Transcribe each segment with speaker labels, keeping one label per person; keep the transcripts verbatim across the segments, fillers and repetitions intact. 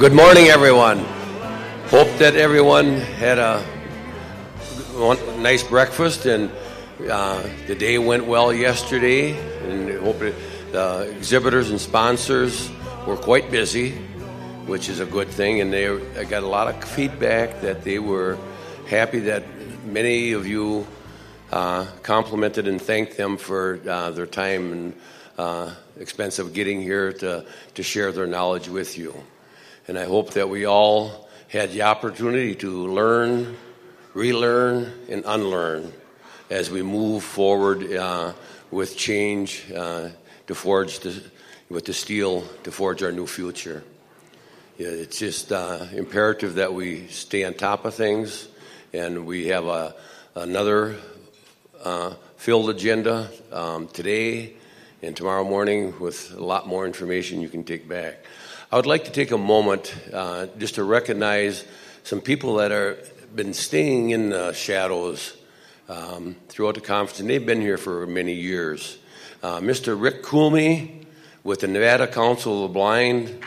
Speaker 1: Good morning, everyone. Hope that everyone had a nice breakfast and uh, the day went well yesterday. And hope that the exhibitors and sponsors were quite busy, which is a good thing. And they I got a lot of feedback that they were happy that many of you uh, complimented and thanked them for uh, their time and uh, expense of getting here to, to share their knowledge with you. And I hope that we all had the opportunity to learn, relearn, and unlearn as we move forward uh, with change uh, to forge the, with the steel to forge our new future. Yeah, it's just uh, imperative that we stay on top of things, and we have a, another uh, filled agenda um, today and tomorrow morning with a lot more information you can take back. I would like to take a moment uh, just to recognize some people that are been staying in the shadows um, throughout the conference, and they've been here for many years. Uh, Mister Rick Coolme with the Nevada Council of the Blind,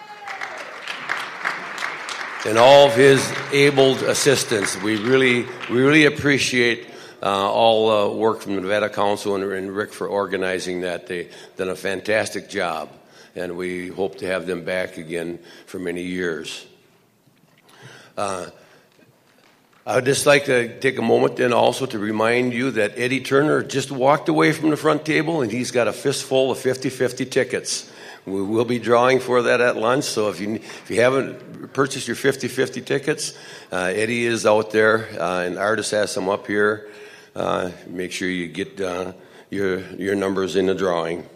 Speaker 1: and all of his abled assistants. We really, we really appreciate uh, all the uh, work from the Nevada Council and, and Rick for organizing that. They've done a fantastic job, and we hope to have them back again for many years. Uh, I would just like to take a moment then also to remind you that Eddie Turner just walked away from the front table, and he's got a fistful of fifty-fifty tickets. We will be drawing for that at lunch, so if you if you haven't purchased your fifty-fifty tickets, uh, Eddie is out there, uh, and Artis has some up here. Uh, make sure you get uh, your your numbers in the drawing.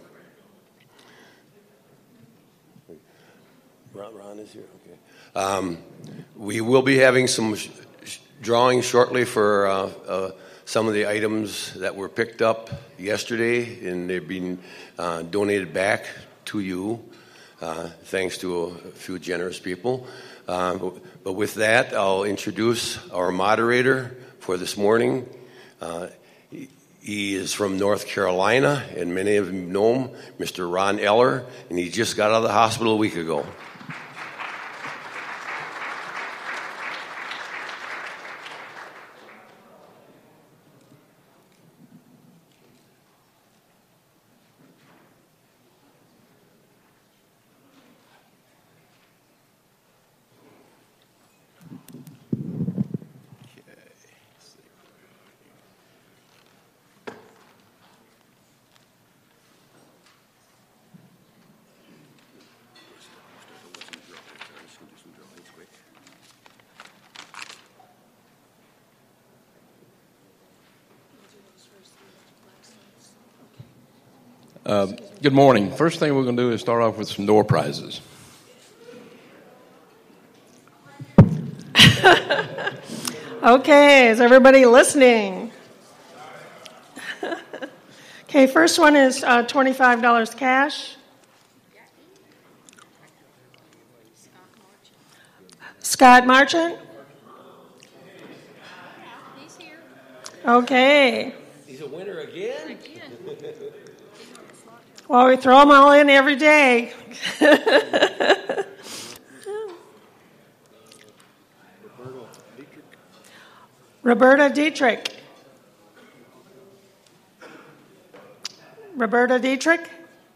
Speaker 1: Ron, Ron is here. Okay. Um, we will be having some sh- sh- drawing shortly for uh, uh, some of the items that were picked up yesterday, and they've been uh, donated back to you, uh, thanks to a few generous people. Uh, but, but with that, I'll introduce our moderator for this morning. Uh, he, he is from North Carolina, and many of you know him, Mister Ron Eller, and he just got out of the hospital a week ago.
Speaker 2: Uh, good morning. First thing we're going to do is start off with some door prizes.
Speaker 3: Okay, is everybody listening? Okay, first one is uh, twenty-five dollars cash. Scott Marchant?
Speaker 4: He's here.
Speaker 3: Okay.
Speaker 1: He's a winner again?
Speaker 3: Well, we throw them all in every day. Roberta Dietrich. Roberta Dietrich.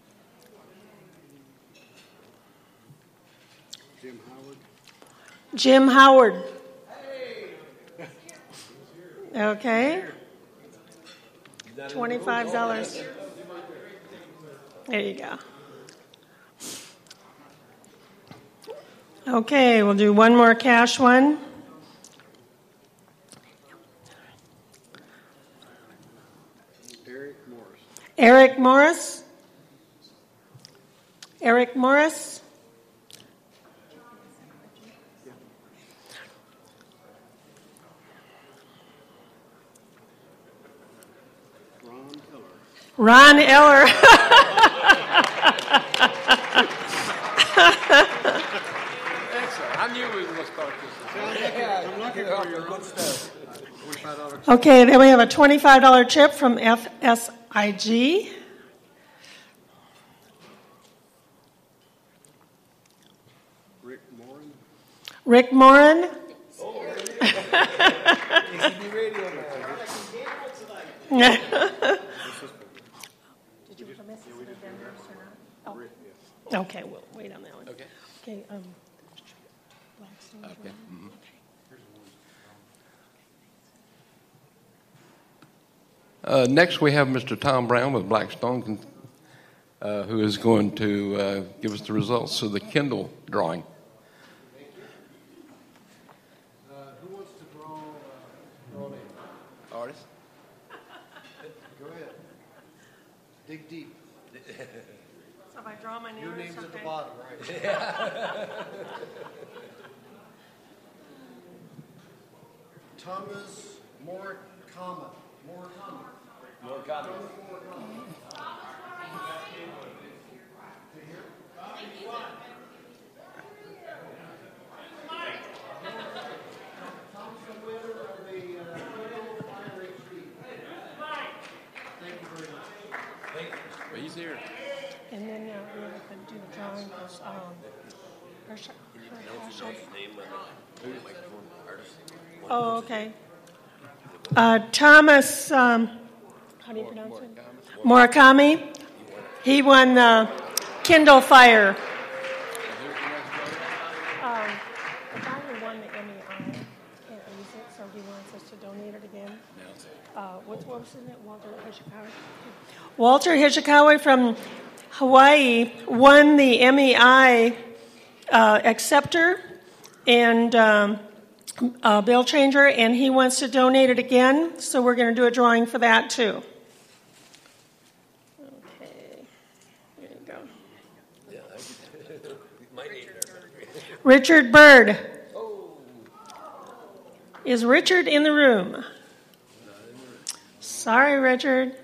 Speaker 5: Jim Howard.
Speaker 3: Jim Howard. Okay. twenty-five dollars. There you go. Okay, we'll do one more cash one.
Speaker 5: Eric Morris.
Speaker 3: Eric Morris. Eric Morris.
Speaker 5: Ron Eller.
Speaker 3: Ron Eller.
Speaker 2: I knew we were going to start this.
Speaker 5: I'm looking for your good stuff.
Speaker 3: Okay, then we have a twenty-five dollars chip from F S I G.
Speaker 5: Rick Moran.
Speaker 3: Rick Moran. Did you miss Oh. Okay, we'll wait on that one.
Speaker 2: Okay.
Speaker 3: Okay. Um, Blackstone.
Speaker 2: Okay. Mhm. Uh, next, we have Mister Tom Brown with Blackstone, uh, who is going to uh, give us the results of the Kindle drawing.
Speaker 5: Uh, who wants to draw, uh, draw name?
Speaker 2: Artist?
Speaker 5: Go ahead. Dig deep.
Speaker 3: So if I draw my name
Speaker 5: Your
Speaker 3: or
Speaker 5: name's at the
Speaker 3: something?
Speaker 5: bottom, right? Thomas Murakami. Murakami.
Speaker 1: Murakami.
Speaker 2: Well, he's here.
Speaker 3: And then uh, we have to do the drawing. Was, um, Hersh- Hersh- Oh, okay. Uh, Thomas, um, how do you pronounce it? Murakami. He won the Kindle Fire. Um, the guy who won the Emmy, I can't use it, so he wants us to donate it again. Uh, what, what was his name? Walter Hishikawa. Walter Hishikawa from Hawaii won the Emmy I uh, acceptor and um, uh, bill changer, and he wants to donate it again, so we're going to do a drawing for that too. Okay, there you go. Richard Bird. Is Richard in the room? Sorry, Richard.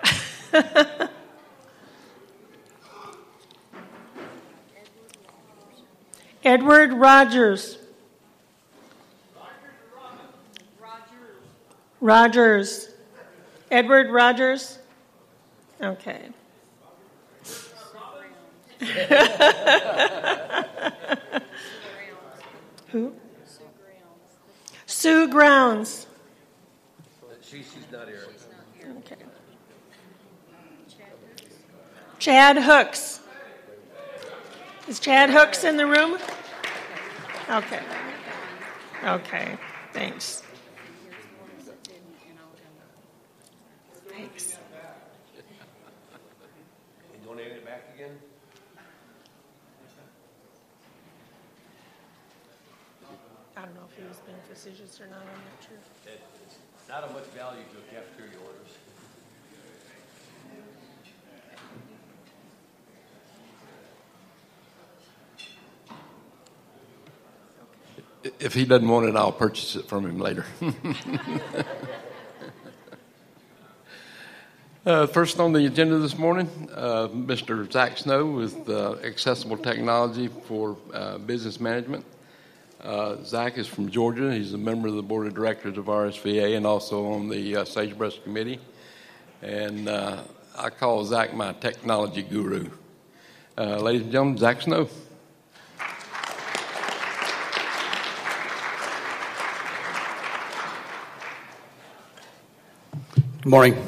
Speaker 3: Edward Rogers. Rogers. Edward Rogers. Okay. Who? Sue Grounds.
Speaker 1: She, she's not here.
Speaker 3: Okay. Chad Hooks. Is Chad Hooks in the room? Okay. Okay. Thanks. Thanks.
Speaker 1: You donating it back again?
Speaker 3: I don't know if he was being facetious or not. I'm not sure.
Speaker 1: It's not of much value to cafeteria orders.
Speaker 2: If he doesn't want it, I'll purchase it from him later. uh, first on the agenda this morning, uh, Mister Zach Snow with uh, Accessible Technology for uh, Business Management. Uh, Zach is from Georgia. He's a member of the board of directors of R S V A and also on the uh, Sagebrush Committee. And uh, I call Zach my technology guru. Uh, ladies and gentlemen, Zach Snow.
Speaker 4: Good morning.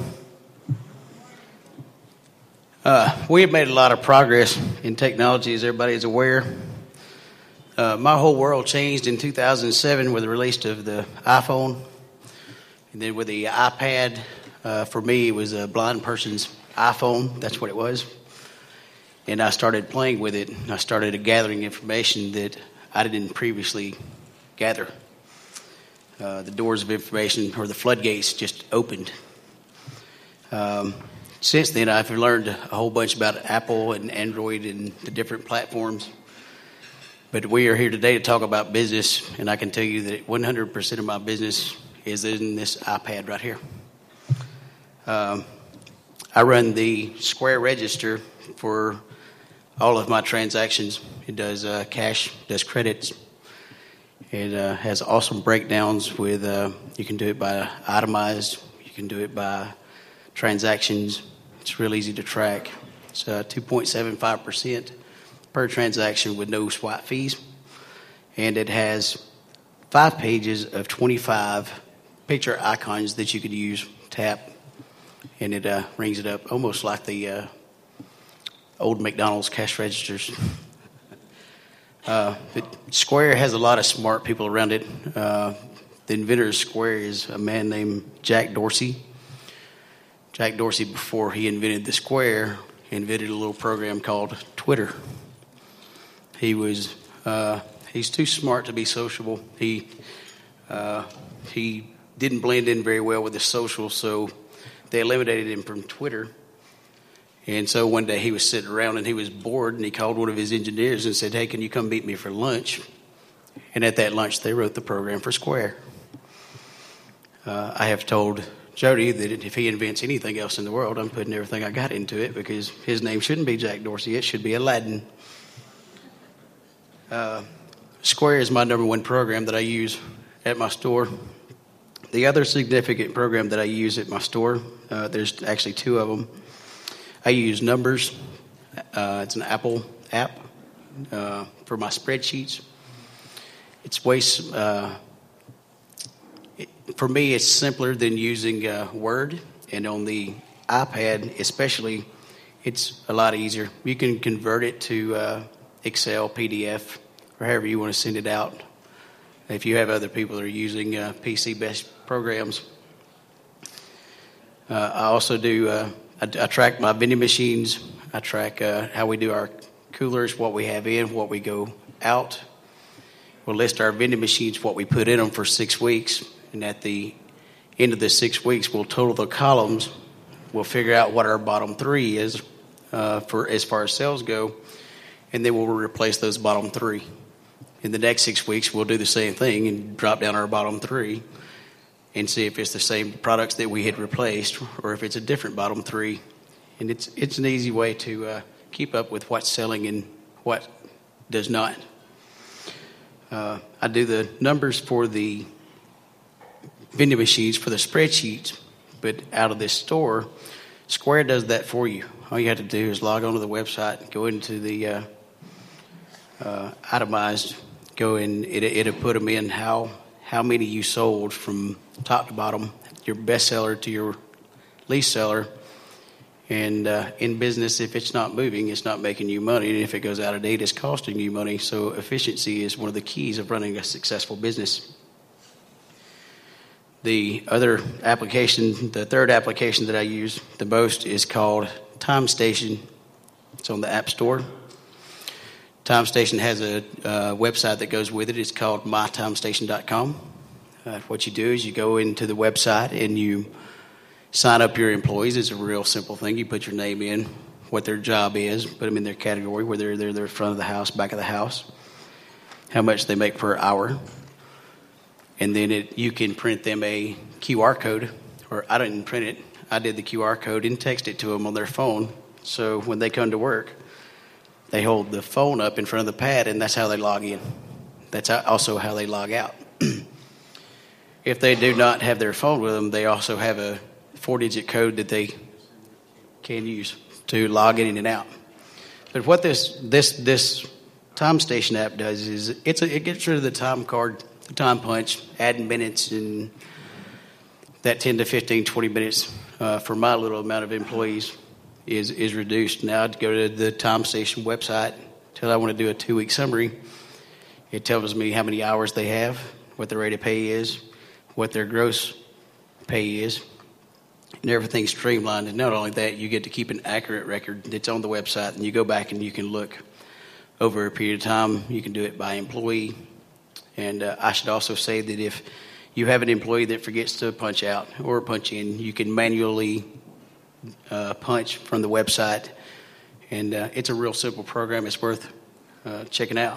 Speaker 4: Uh, we have made a lot of progress in technology, as everybody is aware. Uh, my whole world changed in two thousand seven with the release of the iPhone. And then with the iPad, uh, for me, it was a blind person's iPhone. That's what it was. And I started playing with it. I started gathering information that I didn't previously gather. Uh, the doors of information, or the floodgates, just opened. Um, since then, I've learned a whole bunch about Apple and Android and the different platforms. But we are here today to talk about business, and I can tell you that one hundred percent of my business is in this iPad right here. Um, I run the Square Register for all of my transactions. It does uh, cash, does credits. It uh, has awesome breakdowns with, uh, you can do it by itemized, you can do it by transactions. It's real easy to track. It's uh, two point seven five percent per transaction with no swap fees. and it has five pages of twenty-five picture icons that you could use, tap, and it uh, rings it up almost like the uh, old McDonald's cash registers. uh, but Square has a lot of smart people around it. Uh, the inventor of Square is a man named Jack Dorsey. Jack Dorsey, before he invented the Square, invented a little program called Twitter. He was uh, he's too smart to be sociable. He uh, he didn't blend in very well with the social, so they eliminated him from Twitter. And so one day he was sitting around and he was bored, and he called one of his engineers and said, "Hey, can you come meet me for lunch?" And at that lunch, they wrote the program for Square. Uh, I have told Jody that if he invents anything else in the world, I'm putting everything I got into it, because his name shouldn't be Jack Dorsey. It should be Aladdin. Uh, Square is my number one program that I use at my store. The other significant program that I use at my store, uh, there's actually two of them. I use Numbers. Uh, it's an Apple app uh, for my spreadsheets. It's way, uh, it, for me, it's simpler than using uh, Word. And on the iPad especially, it's a lot easier. You can convert it to uh, Excel, P D F, or however you want to send it out. If you have other people that are using uh, P C-based programs. Uh, I also do, uh, I, I track my vending machines. I track uh, how we do our coolers, what we have in, what we go out. We'll list our vending machines, what we put in them for six weeks. And at the end of the six weeks, we'll total the columns. We'll figure out what our bottom three is uh, for as far as sales go. And then we'll replace those bottom three. In the next six weeks, we'll do the same thing and drop down our bottom three and see if it's the same products that we had replaced or if it's a different bottom three. And it's it's an easy way to uh, keep up with what's selling and what does not. Uh, I do the numbers for the vending machines for the spreadsheets, but out of this store, Square does that for you. All you have to do is log onto the website, go into the uh, uh, itemized, go in, it, it'll put them in how how many you sold from top to bottom, your best seller to your least seller. And uh, in business, if it's not moving, it's not making you money. And if it goes out of date, it's costing you money. So efficiency is one of the keys of running a successful business. The other application, the third application that I use the most is called TimeStation. It's on the App Store. TimeStation has a uh, website that goes with it. It's called my time station dot com. Uh, what you do is you go into the website and you sign up your employees. It's a real simple thing. You put your name in, what their job is, put them in their category, whether they're they're front of the house, back of the house, how much they make per hour. And then it, you can print them a Q R code, or I didn't print it. I did the Q R code and text it to them on their phone. So when they come to work, they hold the phone up in front of the pad, and that's how they log in. That's also how they log out. If they do not have their phone with them, they also have a four-digit code that they can use to log in and out. But what this this this TimeStation app does is it's a, it gets rid of the time card, the time punch, adding minutes, and that ten to fifteen, twenty minutes uh, for my little amount of employees is is reduced. Now I'd go to the TimeStation website till I want to do a two-week summary. It tells me how many hours they have, what the rate of pay is, what their gross pay is, and everything's streamlined. And not only that, you get to keep an accurate record that's on the website, and you go back and you can look over a period of time. You can do it by employee. And uh, I should also say that if you have an employee that forgets to punch out or punch in, you can manually uh, punch from the website. And uh, it's a real simple program. It's worth uh, checking out.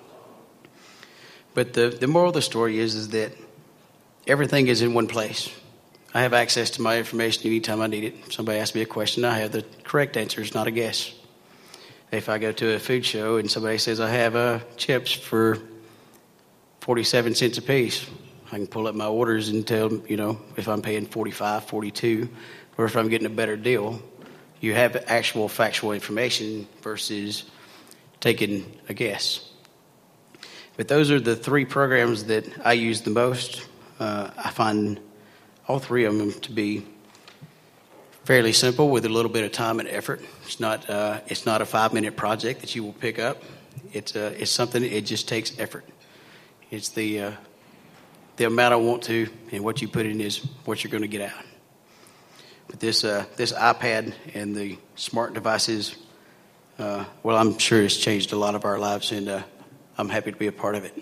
Speaker 4: But the, the moral of the story is, is that everything is in one place. I have access to my information anytime I need it. If somebody asks me a question, I have the correct answers, not a guess. If I go to a food show and somebody says I have uh, chips for forty-seven cents a piece, I can pull up my orders and tell, you know, if I'm paying forty-five, forty-two, or if I'm getting a better deal. You have actual factual information versus taking a guess. But those are the three programs that I use the most. Uh, I find all three of them to be fairly simple with a little bit of time and effort. It's not uh, it's not a five minute project that you will pick up. It's uh, it's something. It just takes effort. It's the uh, the amount I want to, and what you put in is what you're going to get out. But this uh, this iPad and the smart devices, uh, well, I'm sure it's changed a lot of our lives, and uh, I'm happy to be a part of it.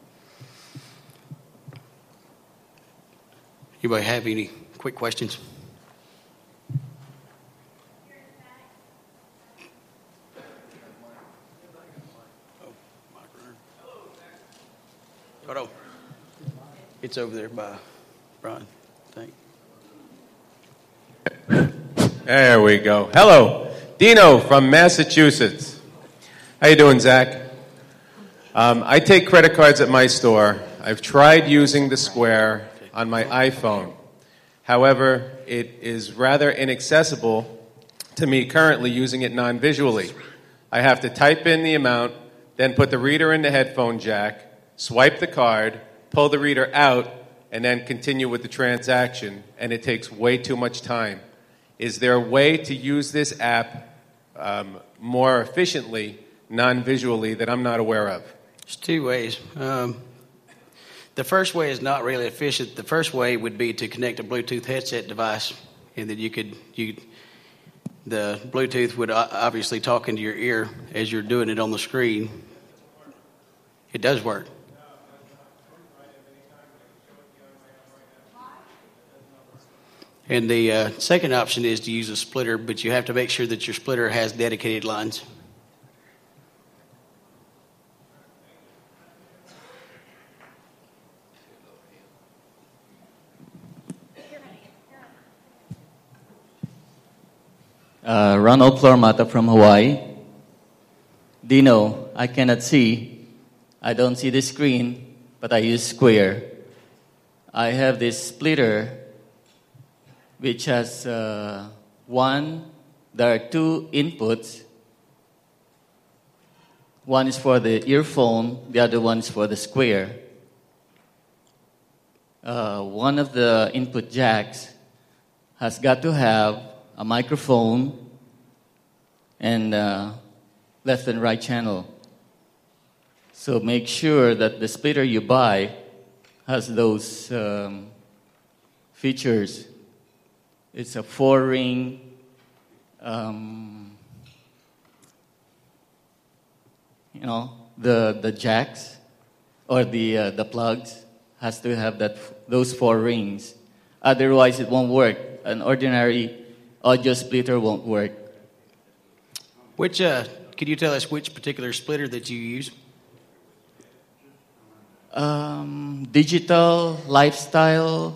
Speaker 4: Anybody have any quick questions? Hold on. It's over there by Brian. Thank you.
Speaker 6: There we go. Hello, Dino from Massachusetts. How you doing, Zach? Um, I take credit cards at my store. I've tried using the Square on my iPhone. However, it is rather inaccessible to me currently using it non-visually. I have to type in the amount, then put the reader in the headphone jack, swipe the card, pull the reader out, and then continue with the transaction, and it takes way too much time. Is there a way to use this app um, more efficiently, non-visually, that I'm not aware of?
Speaker 4: There's two ways. Um, the first way is not really efficient. The first way would be to connect a Bluetooth headset device, and then you could you the Bluetooth would obviously talk into your ear as you're doing it on the screen. It does work. And the uh, second option is to use a splitter, but you have to make sure that your splitter has dedicated lines.
Speaker 7: Uh, Ronald Flormata from Hawaii. Dino, I cannot see. I don't see the screen, but I use Square. I have this splitter which has uh, one, there are two inputs. One is for the earphone, the other one is for the Square. Uh, one of the input jacks has got to have a microphone and uh, left and right channel. So make sure that the splitter you buy has those um, features. It's a four-ring um, you know, the the jacks or the uh, the plugs has to have that those four rings. Otherwise, it won't work. An ordinary audio splitter won't work.
Speaker 4: Which uh, could you tell us which particular splitter that you use?
Speaker 7: Um, digital lifestyle.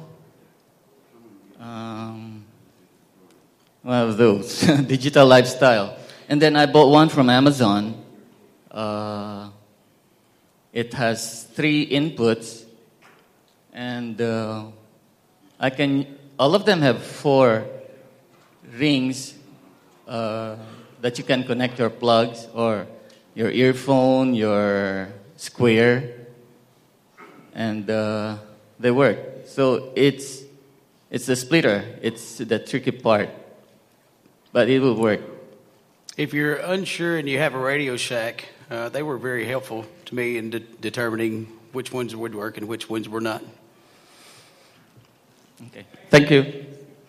Speaker 7: Um, one of those digital lifestyle, and then I bought one from Amazon. Uh, it has three inputs, and uh, I can. All of them have four rings uh, that you can connect your plugs or your earphone, your Square, and uh, they work. So it's it's the splitter. It's the tricky part, but it will work.
Speaker 4: If you're unsure and you have a Radio Shack, uh, they were very helpful to me in de- determining which ones would work and which ones were not.
Speaker 7: Okay. Thank you.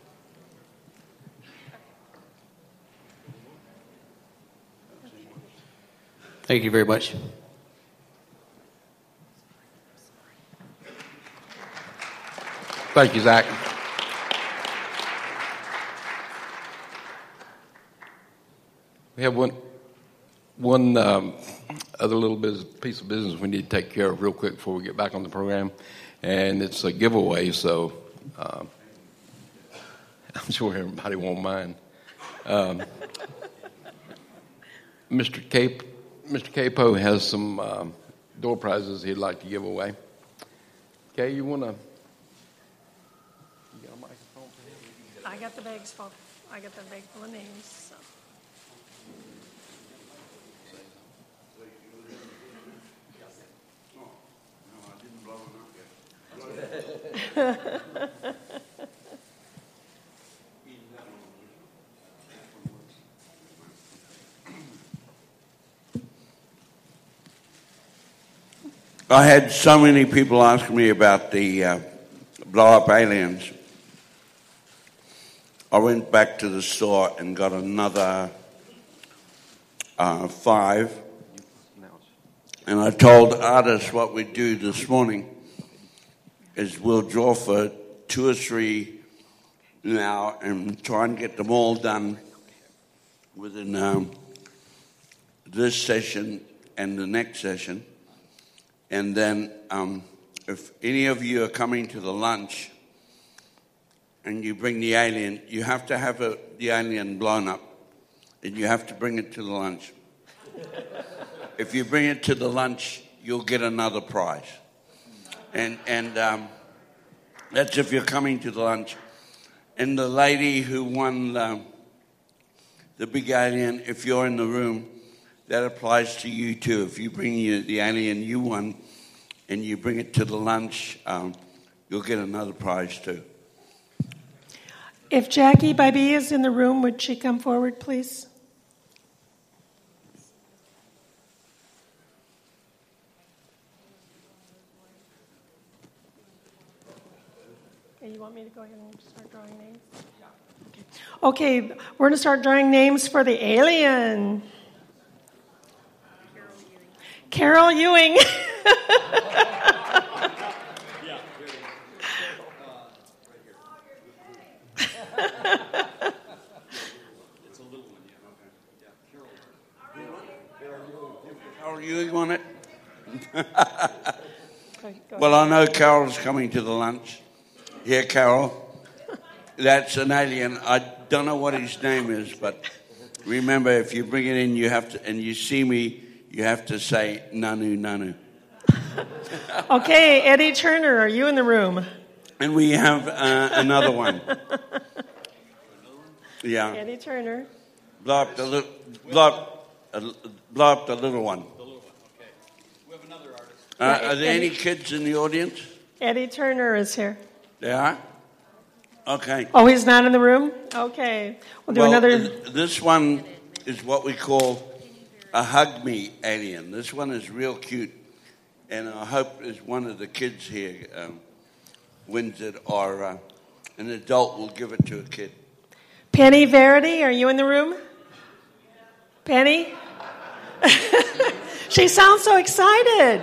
Speaker 4: Thank you very much.
Speaker 2: Thank you, Zach. We have one one um, other little bit, piece of business we need to take care of real quick before we get back on the program, and it's a giveaway, so um, I'm sure everybody won't mind. Um, Mister Cape, Mister Capo has some um, door prizes he'd like to give away. Okay, you want to? You got a microphone?
Speaker 3: I got the bags full. I got the bag full of names. So.
Speaker 8: I had so many people ask me about the uh, blow-up aliens. I went back to the store and got another uh, five. And I told artists what we do this morning is we'll draw for two or three now and try and get them all done within um, this session and the next session. And then um, if any of you are coming to the lunch and you bring the alien, you have to have a, the alien blown up and you have to bring it to the lunch. If you bring it to the lunch, you'll get another prize. And and um, that's if you're coming to the lunch. And the lady who won the, the big alien, if you're in the room, that applies to you too. If you bring you, the alien you won and you bring it to the lunch, um, you'll get another prize too.
Speaker 3: If Jackie Bybee is in the room, would she come forward, please? Okay, you want me to go ahead and start drawing names? Yeah. Okay, okay, we're going to start drawing names for the alien. Carol Ewing.
Speaker 8: Carol Ewing on it? Well, I know Carol's coming to the lunch. Here, Carol. That's an alien. I don't know what his name is, but remember, if you bring it in, you have to, and you see me, you have to say, Nanu, Nanu.
Speaker 3: Okay, Eddie Turner, are you in the room?
Speaker 8: And we have uh, another one. Yeah.
Speaker 3: Eddie Turner.
Speaker 8: Blow up the, li- blow up, uh, blow up the little one.
Speaker 5: The little one, okay. We have another artist.
Speaker 8: Uh, are there any kids in the audience?
Speaker 3: Eddie Turner is here.
Speaker 8: They are? Okay.
Speaker 3: Oh, he's not in the room? Okay. We'll do
Speaker 8: well,
Speaker 3: another.
Speaker 8: th- This one is what we call a hug me alien. This one is real cute. And I hope is one of the kids here um, wins it, or uh, an adult will give it to a kid.
Speaker 3: Penny Verity, are you in the room? Penny? She sounds so excited.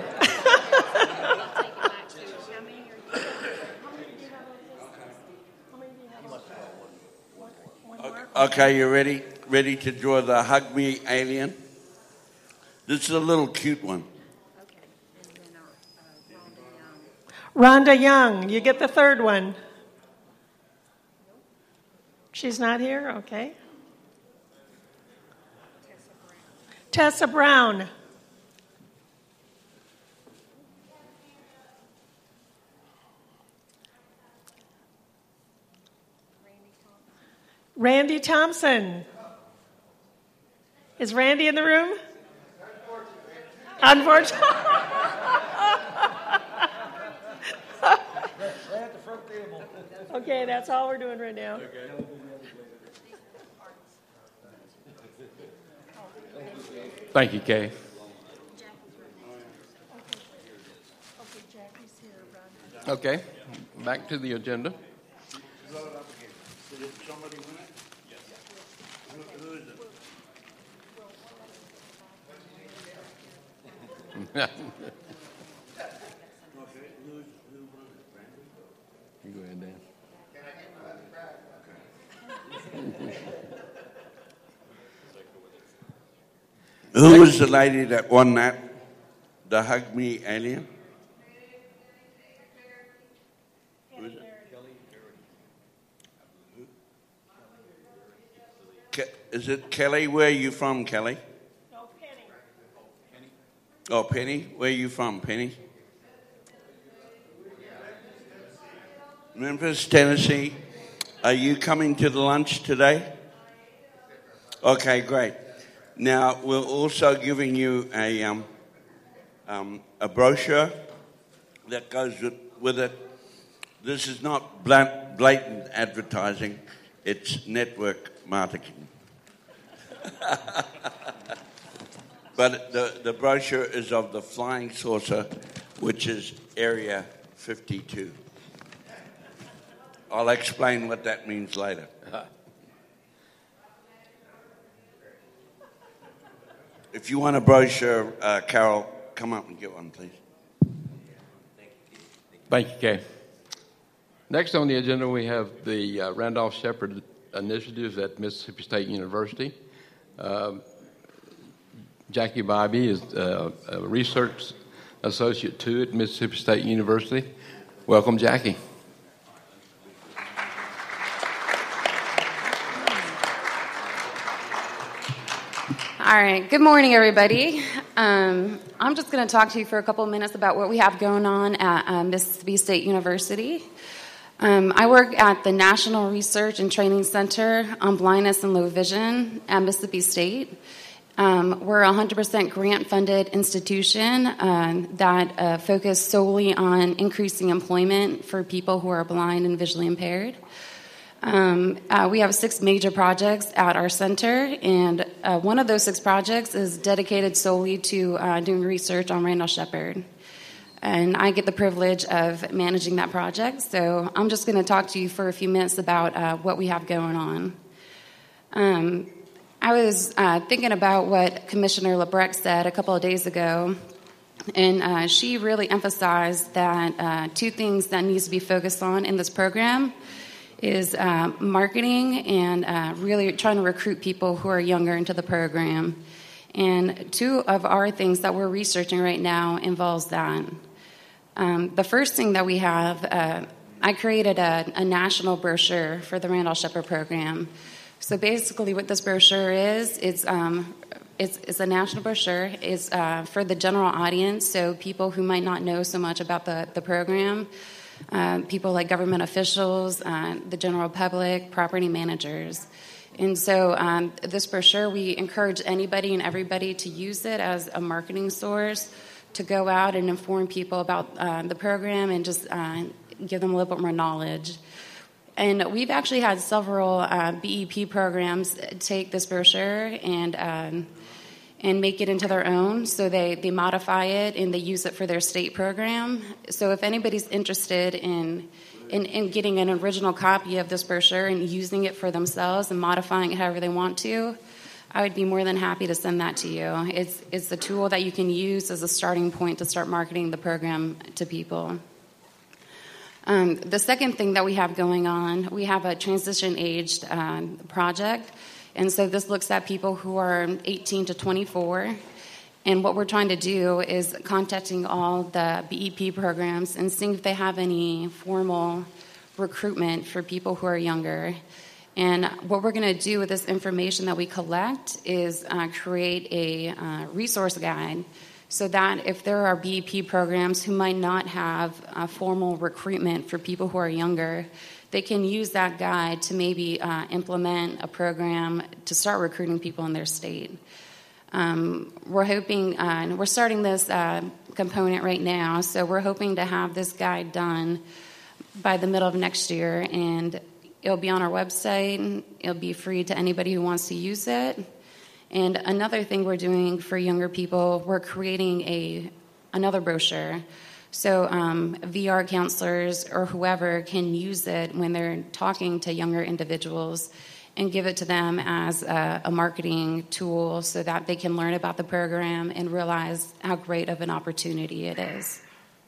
Speaker 8: Okay, you ready? Ready to draw the hug me alien? This is a little cute one.
Speaker 3: Rhonda Young, you get the third one. She's not here? Okay. Tessa Brown. Randy Thompson. Is Randy in the room? Unfortunately. Okay, that's all we're doing right now.
Speaker 2: Thank you, Kay. Okay, back to the agenda. You go ahead, Dan.
Speaker 8: Who was the lady that won that? The Hug Me Alien? Ke- Is it Kelly? Where are you from, Kelly?
Speaker 3: No, Penny.
Speaker 8: Oh, Penny? Where are you from, Penny? Memphis, Tennessee. Are you coming to the lunch today? Okay, great. Now, we're also giving you a um, um, a brochure that goes with, with it. This is not blat- blatant advertising. It's network marketing. But the, the brochure is of the flying saucer, which is Area fifty-two. I'll explain what that means later. If you want a brochure, uh, Carol, come up and get one, please.
Speaker 2: Thank you, Kay. Next on the agenda, we have the uh, Randolph Shepherd initiatives at Mississippi State University. Um, Jackie Bobby is uh, a research associate two at Mississippi State University. Welcome, Jackie.
Speaker 9: All right. Good morning, everybody. Um, I'm just going to talk to you for a couple of minutes about what we have going on at uh, Mississippi State University. Um, I work at the National Research and Training Center on Blindness and Low Vision at Mississippi State. Um, we're a one hundred percent grant-funded institution uh, that uh, focus solely on increasing employment for people who are blind and visually impaired. Um, uh, we have six major projects at our center, and uh, one of those six projects is dedicated solely to uh, doing research on Randall Shepherd. And I get the privilege of managing that project, so I'm just going to talk to you for a few minutes about uh, what we have going on. Um, I was uh, thinking about what Commissioner Lebrecht said a couple of days ago, and uh, she really emphasized that uh, two things that needs to be focused on in this program is uh, marketing and uh, really trying to recruit people who are younger into the program. And two of our things that we're researching right now involves that. Um, the first thing that we have, uh, I created a, a national brochure for the Randall Shepherd program. So basically what this brochure is, it's, um, it's, it's a national brochure. It's uh, for the general audience, so people who might not know so much about the, the program. Uh, people like government officials, uh, the general public, property managers. And so um, this brochure, we encourage anybody and everybody to use it as a marketing source to go out and inform people about uh, the program and just uh, give them a little bit more knowledge. And we've actually had several uh, B E P programs take this brochure and um, and make it into their own. So they, they modify it and they use it for their state program. So if anybody's interested in, in, in getting an original copy of this brochure and using it for themselves and modifying it however they want to, I would be more than happy to send that to you. It's, it's a tool that you can use as a starting point to start marketing the program to people. Um, the second thing that we have going on, we have a transition-aged uh, project. And so this looks at people who are eighteen to twenty-four. And what we're trying to do is contacting all the B E P programs and seeing if they have any formal recruitment for people who are younger. And what we're going to do with this information that we collect is uh, create a uh, resource guide so that if there are B E P programs who might not have a formal recruitment for people who are younger, they can use that guide to maybe uh, implement a program to start recruiting people in their state. Um, we're hoping, uh, and we're starting this uh, component right now, so we're hoping to have this guide done by the middle of next year, and it'll be on our website. It'll be free to anybody who wants to use it. And another thing we're doing for younger people, we're creating a another brochure. So um, V R counselors or whoever can use it when they're talking to younger individuals and give it to them as a, a marketing tool so that they can learn about the program and realize how great of an opportunity it is.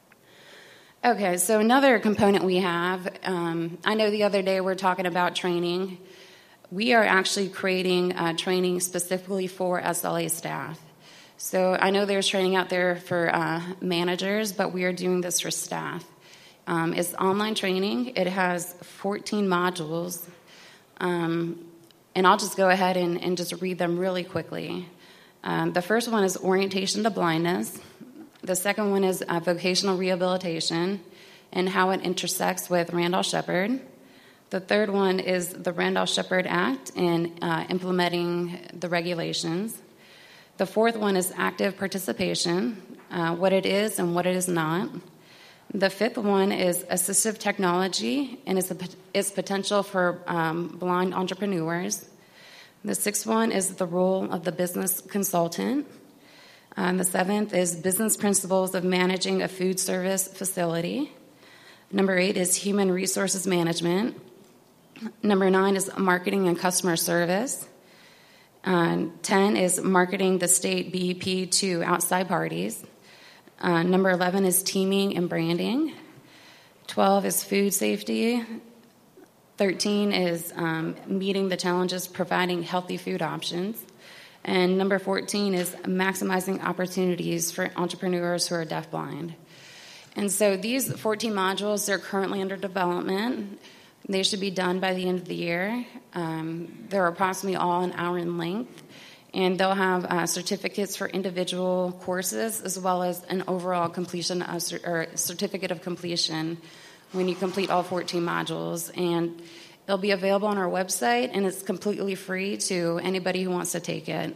Speaker 9: Okay, so another component we have, um, I know the other day we we're talking about training. We are actually creating uh, training specifically for S L A staff. So I know there's training out there for uh, managers, but we are doing this for staff. Um, it's online training. It has fourteen modules. Um, and I'll just go ahead and, and just read them really quickly. Um, the first one is orientation to blindness. The second one is uh, vocational rehabilitation and how it intersects with Randall Shepherd. The third one is the Randall Shepherd Act and uh, implementing the regulations. The fourth one is active participation, uh, what it is and what it is not. The fifth one is assistive technology and its, its potential for um, blind entrepreneurs. The sixth one is the role of the business consultant. Um, the seventh is business principles of managing a food service facility. Number eight is human resources management. Number nine is marketing and customer service. Uh, ten is marketing the state B E P to outside parties. Uh, number eleven is teaming and branding. twelve is food safety. thirteen is um, meeting the challenges, providing healthy food options. And number fourteen is maximizing opportunities for entrepreneurs who are deafblind. And so these fourteen modules, they're currently under development. They should be done by the end of the year. Um, they're approximately all an hour in length. And they'll have uh, certificates for individual courses as well as an overall completion of, or certificate of completion when you complete all fourteen modules. And it'll be available on our website, and it's completely free to anybody who wants to take it.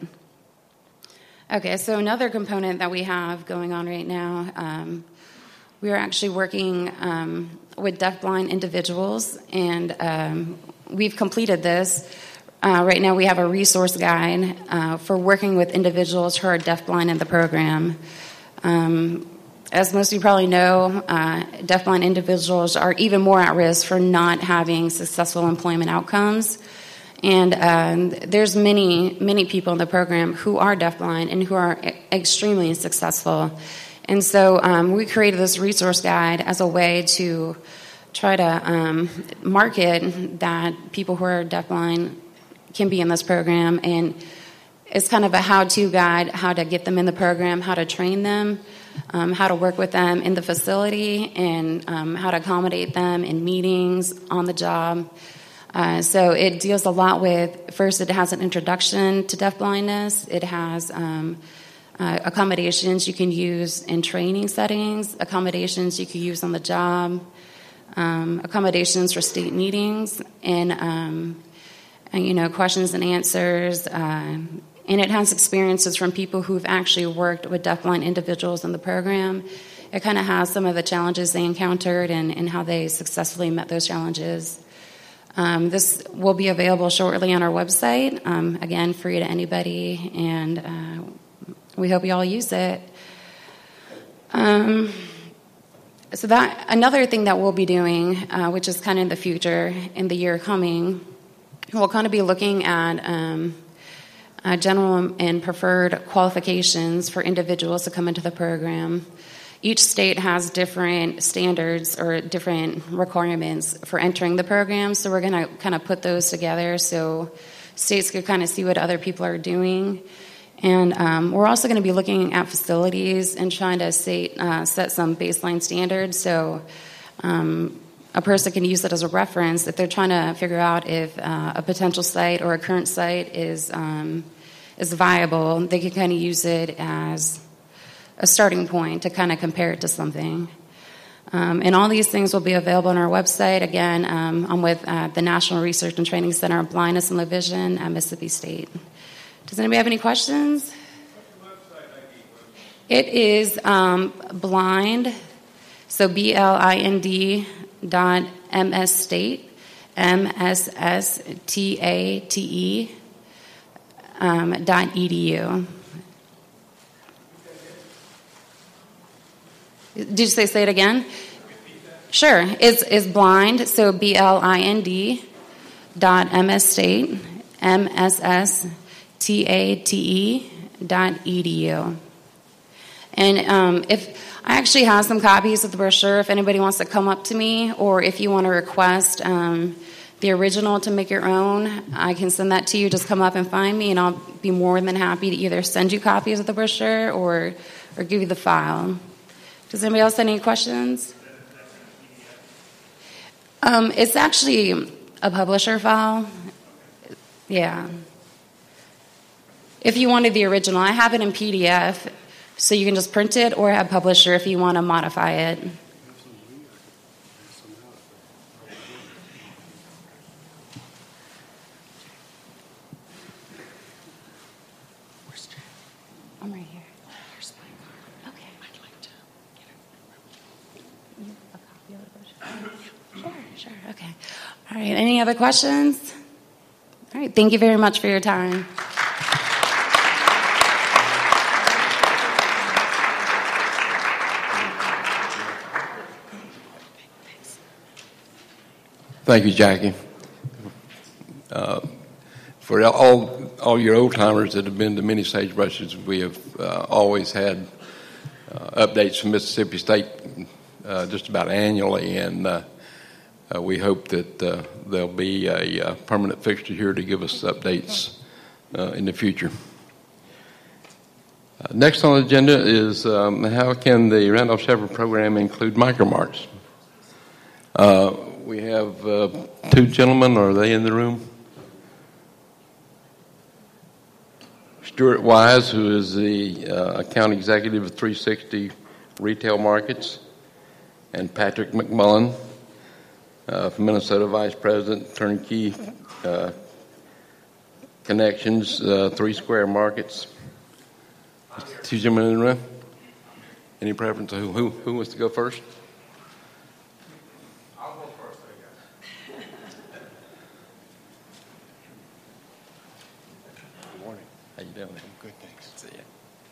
Speaker 9: Okay, so another component that we have going on right now, um, we are actually working um, with deafblind individuals, and um, we've completed this. Uh, right now we have a resource guide uh, for working with individuals who are deafblind in the program. Um, As most of you probably know, uh, deafblind individuals are even more at risk for not having successful employment outcomes. And um, there's many, many people in the program who are deafblind and who are e- extremely successful. And so um, we created this resource guide as a way to try to um, market that people who are deafblind can be in this program. And it's kind of a how-to guide, how to get them in the program, how to train them, Um, how to work with them in the facility, and um, how to accommodate them in meetings, on the job. Uh, so it deals a lot with, first it has an introduction to deafblindness. It has um, uh, accommodations you can use in training settings, accommodations you can use on the job, um, accommodations for state meetings, and, um, and you know, questions and answers. Uh, And it has experiences from people who've actually worked with deafblind individuals in the program. It kind of has some of the challenges they encountered and, and how they successfully met those challenges. Um, this will be available shortly on our website. Um, again, free to anybody, and uh, we hope you all use it. Um, so that another thing that we'll be doing, uh, which is kind of in the future, in the year coming, we'll kind of be looking at Um, Uh, general and preferred qualifications for individuals to come into the program. Each state has different standards or different requirements for entering the program, so we're going to kind of put those together so states could kind of see what other people are doing. And um, we're also going to be looking at facilities and trying to state, uh, set some baseline standards so um, a person can use it as a reference if they're trying to figure out if uh, a potential site or a current site is um, is viable. They can kind of use it as a starting point to kind of compare it to something. Um, and all these things will be available on our website. Again, um, I'm with uh, the National Research and Training Center of Blindness and Low Vision at Mississippi State. Does anybody have any questions? It is um, blind, so B L I N D dot M S State, M S S T A T E, um, dot E D U. Did you say say it again? Sure. It's, it's blind, so B L I N D dot M S State, M S S T A T E dot E D U. And um, if I actually have some copies of the brochure if anybody wants to come up to me, or if you want to request um, the original to make your own, I can send that to you. Just come up and find me, and I'll be more than happy to either send you copies of the brochure or, or give you the file. Does anybody else have any questions? Um, it's actually a publisher file. Yeah. If you wanted the original, I have it in P D F. So you can just print it or have publisher if you want to modify it. I'm right here. Here's my card. Okay. I'd like to get it. Sure, sure, okay. All right, any other questions? All right, thank you very much for your time.
Speaker 2: Thank you, Jackie. Uh, for all all your old timers that have been to many sagebrushes, we have uh, always had uh, updates from Mississippi State uh, just about annually, and uh, uh, we hope that uh, there'll be a, a permanent fixture here to give us updates uh, in the future. Uh, next on the agenda is um, how can the Randolph-Shepard program include micromarts? Uh, we have uh, two gentlemen. Are they in the room? Stuart Wise, who is the uh, account executive of three sixty Retail Markets, and Patrick McMullen, uh, from Minnesota Vice President, Turnkey uh, Connections, uh, Three Square Markets. Two gentlemen in the room. Any preference? Who, who, who wants to go first?
Speaker 10: I'll go first, I guess.
Speaker 11: Good morning.
Speaker 2: How you doing?
Speaker 11: Good, thanks.
Speaker 2: See ya.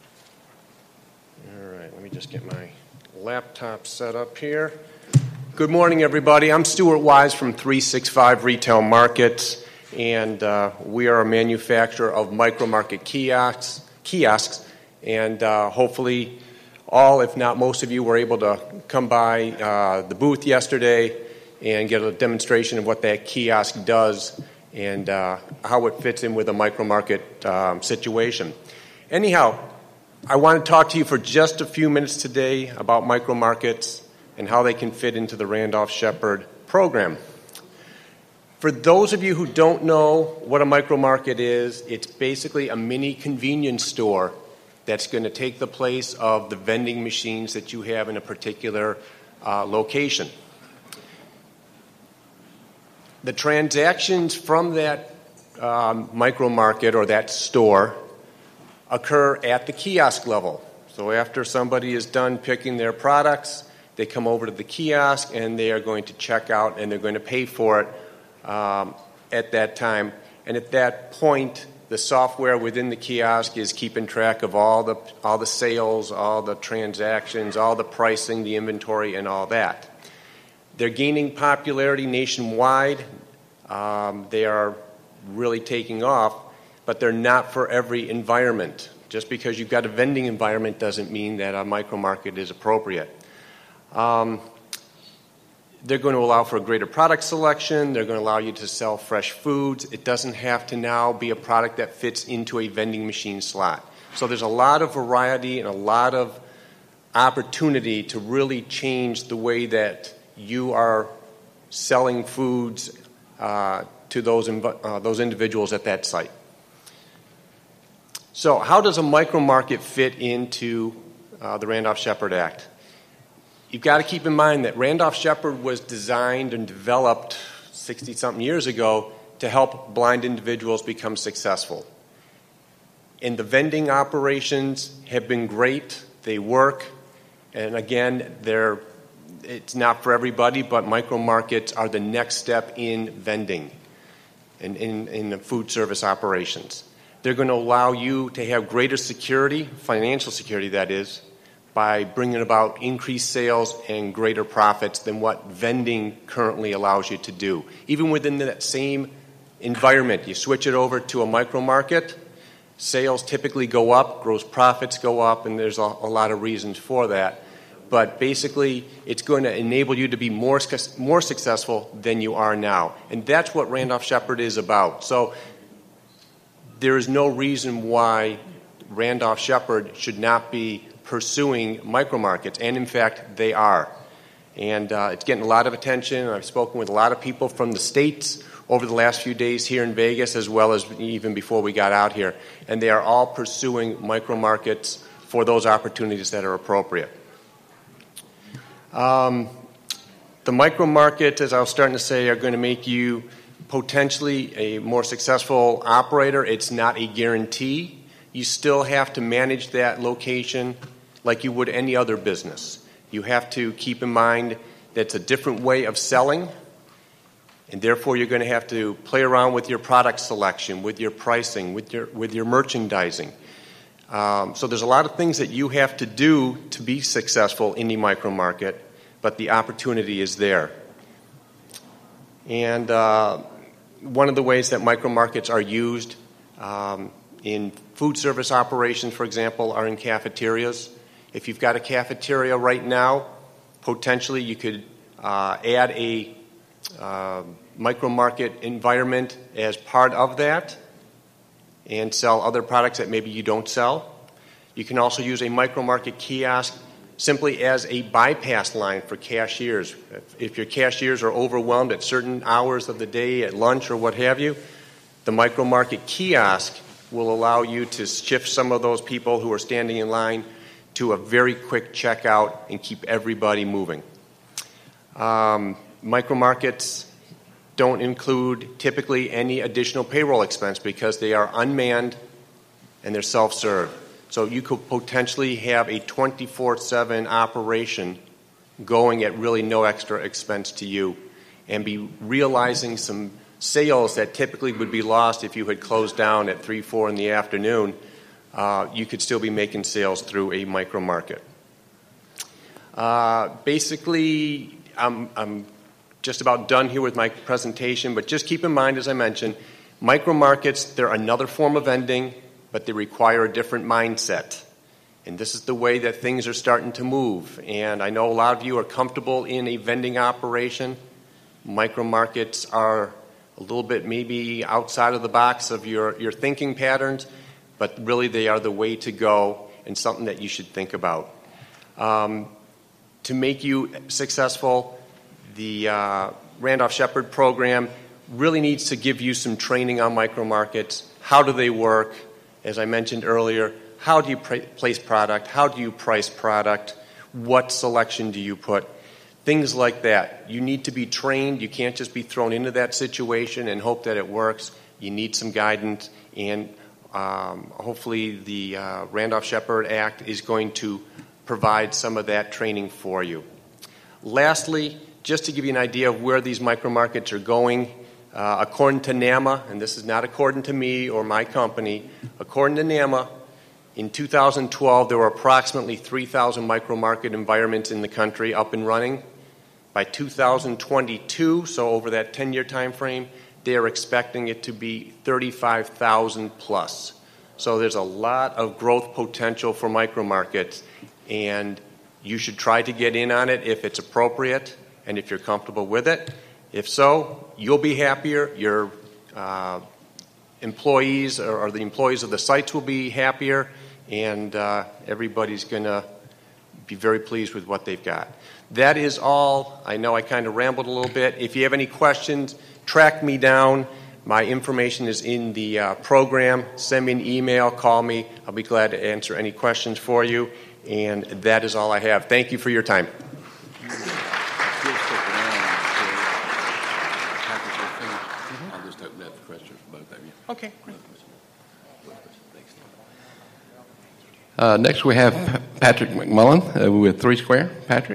Speaker 11: All right, let me just get my laptop set up here. Good morning, everybody. I'm Stuart Wise from three sixty-five Retail Markets, and uh, we are a manufacturer of micro-market kiosks, kiosks and uh, hopefully all, if not most of you, were able to come by uh, the booth yesterday and get a demonstration of what that kiosk does and uh, how it fits in with a micro-market um, situation. Anyhow, I want to talk to you for just a few minutes today about micro-markets and how they can fit into the Randolph-Shepard program. For those of you who don't know what a micro-market is, it's basically a mini convenience store that's going to take the place of the vending machines that you have in a particular uh, location. The transactions from that um, micro-market or that store occur at the kiosk level. So after somebody is done picking their products, they come over to the kiosk and they are going to check out and they're going to pay for it um, at that time. And at that point, the software within the kiosk is keeping track of all the all the sales, all the transactions, all the pricing, the inventory, and all that. They're gaining popularity nationwide. Um, they are really taking off, but they're not for every environment. Just because you've got a vending environment doesn't mean that a micro-market is appropriate. Um, they're going to allow for a greater product selection. They're going to allow you to sell fresh foods. It doesn't have to now be a product that fits into a vending machine slot. So there's a lot of variety and a lot of opportunity to really change the way that you are selling foods uh, to those, inv- uh, those individuals at that site. So how does a micro-market fit into uh, the Randolph-Shepard Act? You've got to keep in mind that Randolph-Shepard was designed and developed sixty-something years ago to help blind individuals become successful. And the vending operations have been great. They work. And again, they're, it's not for everybody, but micro-markets are the next step in vending and in, in the food service operations. They're going to allow you to have greater security, financial security that is, by bringing about increased sales and greater profits than what vending currently allows you to do. Even within that same environment, you switch it over to a micro-market, sales typically go up, gross profits go up, and there's a, a lot of reasons for that. But basically, it's going to enable you to be more, more successful than you are now. And that's what Randolph-Shepard is about. So there is no reason why Randolph-Shepard should not be pursuing micro-markets, and in fact, they are. And uh, it's getting a lot of attention. I've spoken with a lot of people from the States over the last few days here in Vegas, as well as even before we got out here. And they are all pursuing micro-markets for those opportunities that are appropriate. Um, the micro-markets, as I was starting to say, are going to make you potentially a more successful operator. It's not a guarantee. You still have to manage that location like you would any other business. You have to keep in mind that's a different way of selling, and therefore you're going to have to play around with your product selection, with your pricing, with your, with your merchandising. Um, so there's a lot of things that you have to do to be successful in the micro market, but the opportunity is there. And uh, one of the ways that micro markets are used um, in food service operations, for example, are in cafeterias. If you've got a cafeteria right now, potentially you could uh, add a uh, micro market environment as part of that and sell other products that maybe you don't sell. You can also use a micro market kiosk simply as a bypass line for cashiers. If your cashiers are overwhelmed at certain hours of the day, at lunch or what have you, the micro market kiosk will allow you to shift some of those people who are standing in line to a very quick checkout and keep everybody moving. Um, micro markets don't include typically any additional payroll expense because they are unmanned and they're self-serve. So you could potentially have a twenty-four seven operation going at really no extra expense to you and be realizing some sales that typically would be lost if you had closed down at three, four in the afternoon. Uh, you could still be making sales through a micro market. Uh, basically, I'm, I'm just about done here with my presentation, but just keep in mind, as I mentioned, micro markets, they're another form of vending, but they require a different mindset. And this is the way that things are starting to move. And I know a lot of you are comfortable in a vending operation. Micro markets are a little bit maybe outside of the box of your, your thinking patterns, but really they are the way to go and something that you should think about. Um, to make you successful, the uh, Randolph-Sheppard program really needs to give you some training on micro markets. How do they work? As I mentioned earlier, how do you pr- place product? How do you price product? What selection do you put? Things like that. You need to be trained. You can't just be thrown into that situation and hope that it works. You need some guidance, and um, hopefully the uh, Randolph-Sheppard Act is going to provide some of that training for you. Lastly, just to give you an idea of where these micro markets are going, Uh, according to NAMA, and this is not according to me or my company, according to NAMA, in two thousand twelve there were approximately three thousand micro market environments in the country up and running. By two thousand twenty-two, so over that ten-year time frame, they are expecting it to be thirty-five thousand plus. So there's a lot of growth potential for micro markets, and you should try to get in on it if it's appropriate and if you're comfortable with it. If so, you'll be happier, your uh, employees or, or the employees of the sites will be happier, and uh, everybody's going to be very pleased with what they've got. That is all. I know I kind of rambled a little bit. If you have any questions, track me down. My information is in the uh, program. Send me an email, call me. I'll be glad to answer any questions for you, and that is all I have. Thank you for your time.
Speaker 2: Okay, great. Uh, next, we have Patrick McMullen uh, with Three Square. Patrick.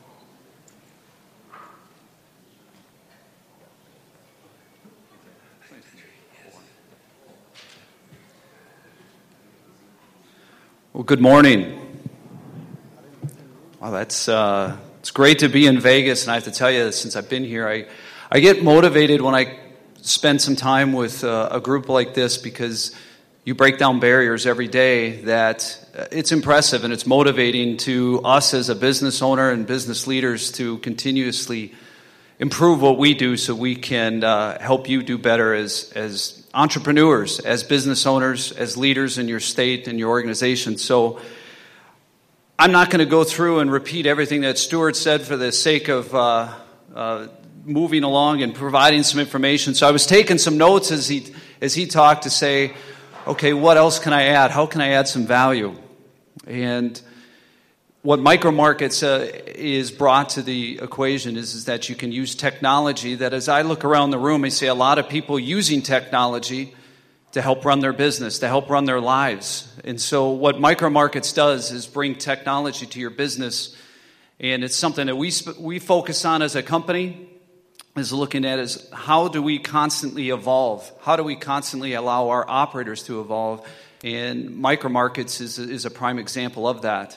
Speaker 12: Well, good morning. Well, that's uh, it's great to be in Vegas, and I have to tell you, since I've been here, I I get motivated when I spend some time with uh, a group like this, because you break down barriers every day that it's impressive and it's motivating to us as a business owner and business leaders to continuously improve what we do so we can uh, help you do better as, as entrepreneurs, as business owners, as leaders in your state and your organization. So I'm not going to go through and repeat everything that Stuart said for the sake of uh, uh, moving along and providing some information. So I was taking some notes as he as he talked to say, okay, what else can I add? How can I add some value? And what micro markets uh, is brought to the equation is, is that you can use technology. That as I look around the room, I see a lot of people using technology to help run their business, to help run their lives. And so what micro markets does is bring technology to your business And it's something that we sp- we focus on as a company, is looking at is how do we constantly evolve? How do we constantly allow our operators to evolve? And micro markets is, is a prime example of that.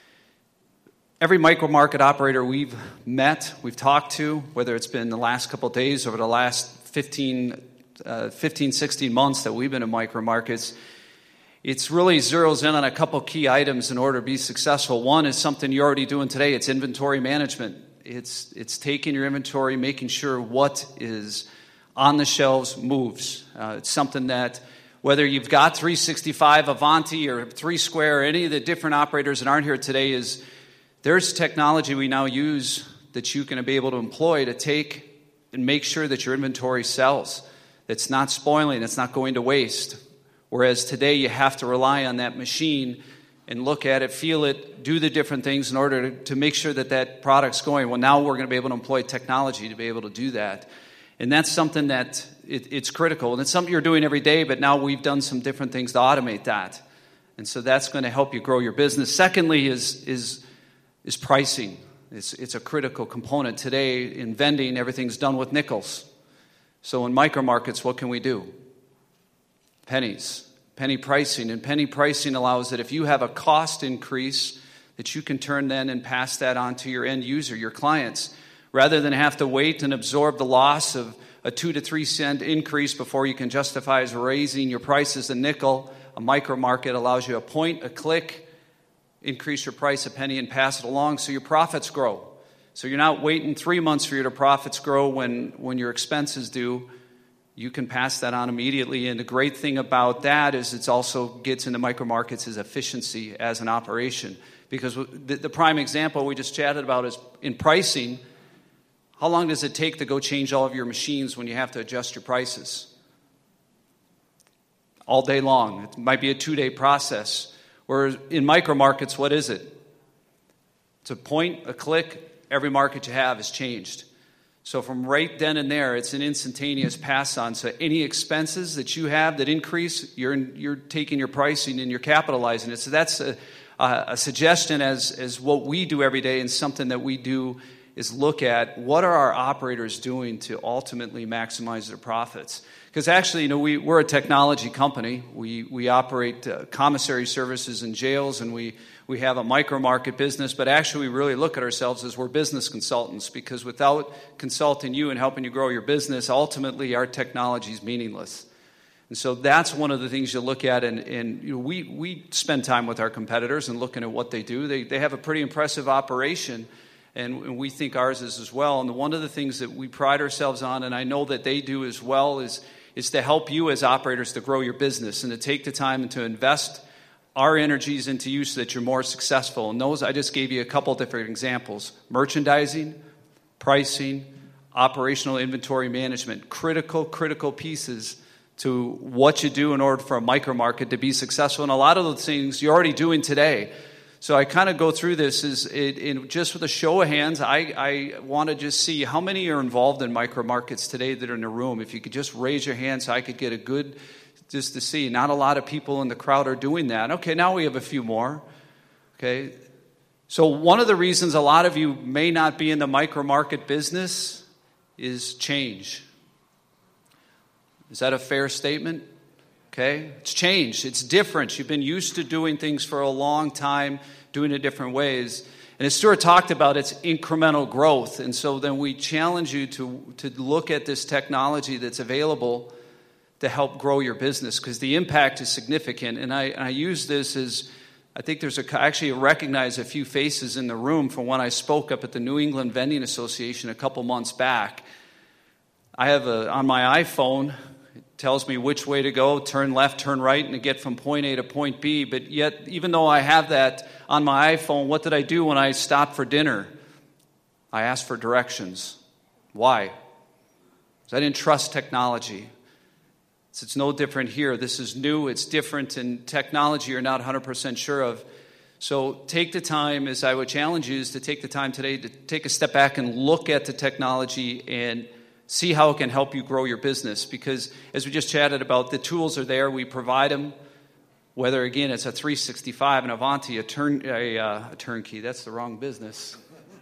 Speaker 12: Every micro market operator we've met, we've talked to, whether it's been the last couple of days over the last fifteen, uh, fifteen, sixteen months that we've been in micro markets, it's really zeroes in on a couple key items in order to be successful. One is something you're already doing today. It's inventory management. It's it's taking your inventory, making sure what is on the shelves moves. Uh, it's something that whether you've got three sixty-five, Avanti, or three Square, or any of the different operators that aren't here today, is there's technology we now use that you can be able to employ to take and make sure that your inventory sells. It's not spoiling. It's not going to waste. Whereas today you have to rely on that machine and look at it, feel it, do the different things in order to, to make sure that that product's going. Well, now we're going to be able to employ technology to be able to do that. And that's something that it, it's critical. And it's something you're doing every day, but now we've done some different things to automate that. And so that's going to help you grow your business. Secondly is is is pricing. It's, it's a critical component. Today in vending, everything's done with nickels. So in micro markets, what can we do? Pennies. Penny pricing. And penny pricing allows that if you have a cost increase, that you can turn then and pass that on to your end user, your clients, rather than have to wait and absorb the loss of a two to three cent increase before you can justify as raising your prices a nickel. A micro market allows you a point, a click, increase your price a penny and pass it along so your profits grow. So you're not waiting three months for your profits grow when, when your expenses do. You can pass that on immediately. And the great thing about that is it also gets into micro markets is efficiency as an operation. Because the, the prime example we just chatted about is in pricing. How long does it take to go change all of your machines when you have to adjust your prices? All day long. It might be a two-day process. Whereas in micro markets, what is it? It's a point, a click, every market you have is changed. So from right then and there, it's an instantaneous pass on. So any expenses that you have that increase, you're you're taking your pricing and you're capitalizing it. So that's a, a suggestion as, as what we do every day, and something that we do is look at what are our operators doing to ultimately maximize their profits. Because actually, you know, we, we're a technology company. We we operate uh, commissary services in jails, and we, we have a micro market business. But actually, we really look at ourselves as we're business consultants, because without consulting you and helping you grow your business, ultimately our technology is meaningless. And so that's one of the things you look at. And, and you know, we, we spend time with our competitors and looking at what they do. They, they have a pretty impressive operation, and, and we think ours is as well. And one of the things that we pride ourselves on, and I know that they do as well, is is to help you as operators to grow your business and to take the time and to invest our energies into you so that you're more successful. And those, I just gave you a couple different examples. Merchandising, pricing, operational inventory management, critical, critical pieces to what you do in order for a micro market to be successful. And a lot of those things you're already doing today. So I kind of go through this is it, it, just with a show of hands. I, I want to just see how many are involved in micro markets today that are in the room. If you could just raise your hand so I could get a good, just to see. Not a lot of people in the crowd are doing that. Okay, now we have a few more. Okay, so one of the reasons a lot of you may not be in the micro market business is change. Is that a fair statement? Okay, it's changed. It's different. You've been used to doing things for a long time, doing it different ways. And as Stuart talked about, it's incremental growth. And so then we challenge you to, to look at this technology that's available to help grow your business, because the impact is significant. And I, and I use this as, I think there's a, actually recognize a few faces in the room from when I spoke up at the New England Vending Association a couple months back. I have a, on my iPhone, tells me which way to go, turn left, turn right, and to get from point A to point B. But yet, even though I have that on my iPhone, what did I do when I stopped for dinner? I asked for directions. Why? Because I didn't trust technology. So it's no different here. This is new, it's different, and technology you're not one hundred percent sure of. So take the time, as I would challenge you, is to take the time today to take a step back and look at the technology and see how it can help you grow your business. Because as we just chatted about, the tools are there. We provide them, whether, again, it's a three sixty-five, an Avanti, a, turn, a, uh, a turnkey. That's the wrong business.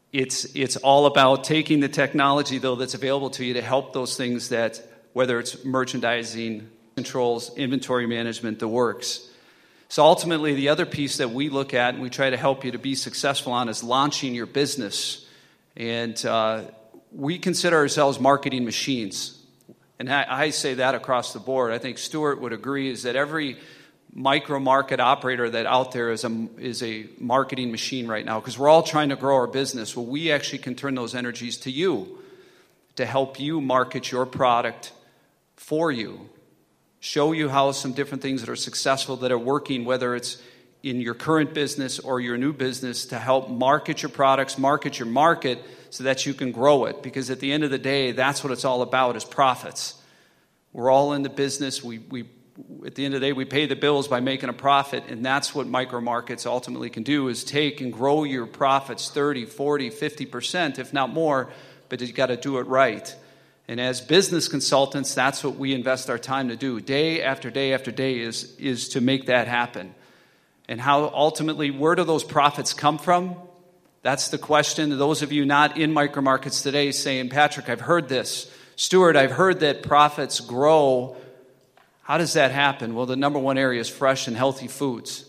Speaker 12: It's, it's all about taking the technology, though, that's available to you to help those things that, whether it's merchandising, controls, inventory management, the works. So ultimately, the other piece that we look at and we try to help you to be successful on is launching your business. And uh, we consider ourselves marketing machines. And I, I say that across the board. I think Stuart would agree is that every micro market operator that out there is a, is a marketing machine right now, because we're all trying to grow our business. Well, we actually can turn those energies to you to help you market your product for you, show you how some different things that are successful, that are working, whether it's in your current business or your new business, to help market your products, market your market so that you can grow it. Because at the end of the day, that's what it's all about, is profits. We're all in the business. We, we At the end of the day, we pay the bills by making a profit, and that's what micro markets ultimately can do, is take and grow your profits thirty, forty, fifty percent, if not more, but you got to do it right. And as business consultants, that's what we invest our time to do. Day after day after day is, is to make that happen. And how ultimately, where do those profits come from? That's the question. Those of you not in micro markets today saying, Patrick, I've heard this. Stuart, I've heard that profits grow. How does that happen? Well, the number one area is fresh and healthy foods.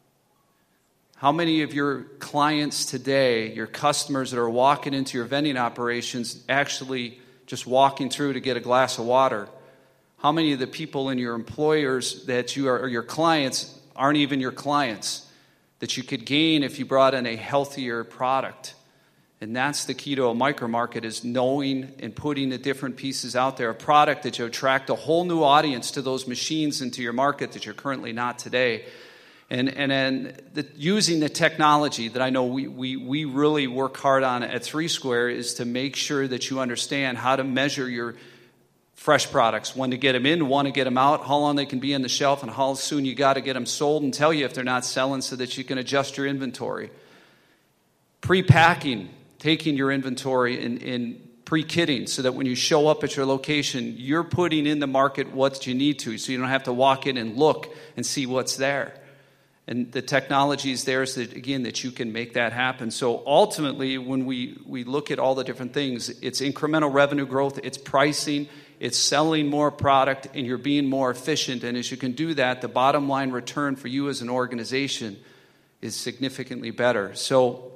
Speaker 12: How many of your clients today, your customers that are walking into your vending operations, actually just walking through to get a glass of water? How many of the people in your employers that you are, or your clients, aren't even your clients, that you could gain if you brought in a healthier product? And that's the key to a micro market, is knowing and putting the different pieces out there, a product that you attract a whole new audience to those machines into your market that you're currently not today. And and then the, using the technology that I know we, we, we really work hard on at Three Square is to make sure that you understand how to measure your fresh products, when to get them in, when to get them out, how long they can be on the shelf, and how soon you got to get them sold, and tell you if they're not selling so that you can adjust your inventory. Pre-packing. Taking your inventory and, and pre-kitting so that when you show up at your location, you're putting in the market what you need to, so you don't have to walk in and look and see what's there. And the technology is there so that, again, that you can make that happen. So ultimately, when we, we look at all the different things, it's incremental revenue growth, it's pricing, it's selling more product, and you're being more efficient. And as you can do that, the bottom line return for you as an organization is significantly better. So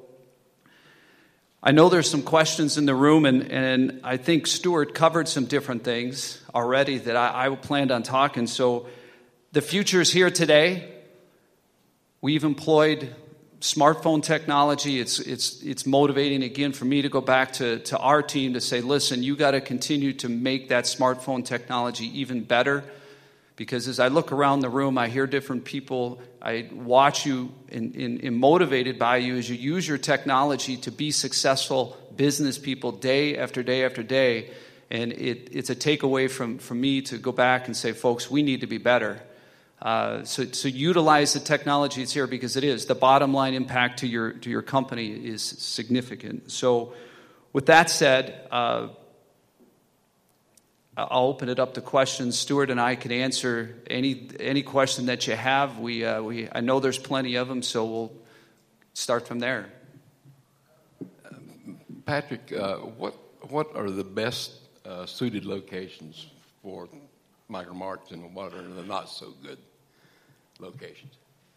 Speaker 12: I know there's some questions in the room, and, and I think Stuart covered some different things already that I, I planned on talking. So the future is here today. We've employed smartphone technology. It's, it's, it's motivating, again, for me to go back to, to our team to say, listen, you got to continue to make that smartphone technology even better. Because as I look around the room, I hear different people, I watch you and, and, and motivated by you as you use your technology to be successful business people day after day after day. And it, it's a takeaway from, from me to go back and say, folks, we need to be better. Uh, so, so utilize the technology that's here, because it is. The bottom line impact to your, to your company is significant. So with that said, uh, I'll open it up to questions. Stuart and I can answer any any question that you have. We uh, we I know there's plenty of them, so we'll start from there.
Speaker 2: Patrick, uh, what what are the best uh, suited locations for micro markets, and what are the not so good locations?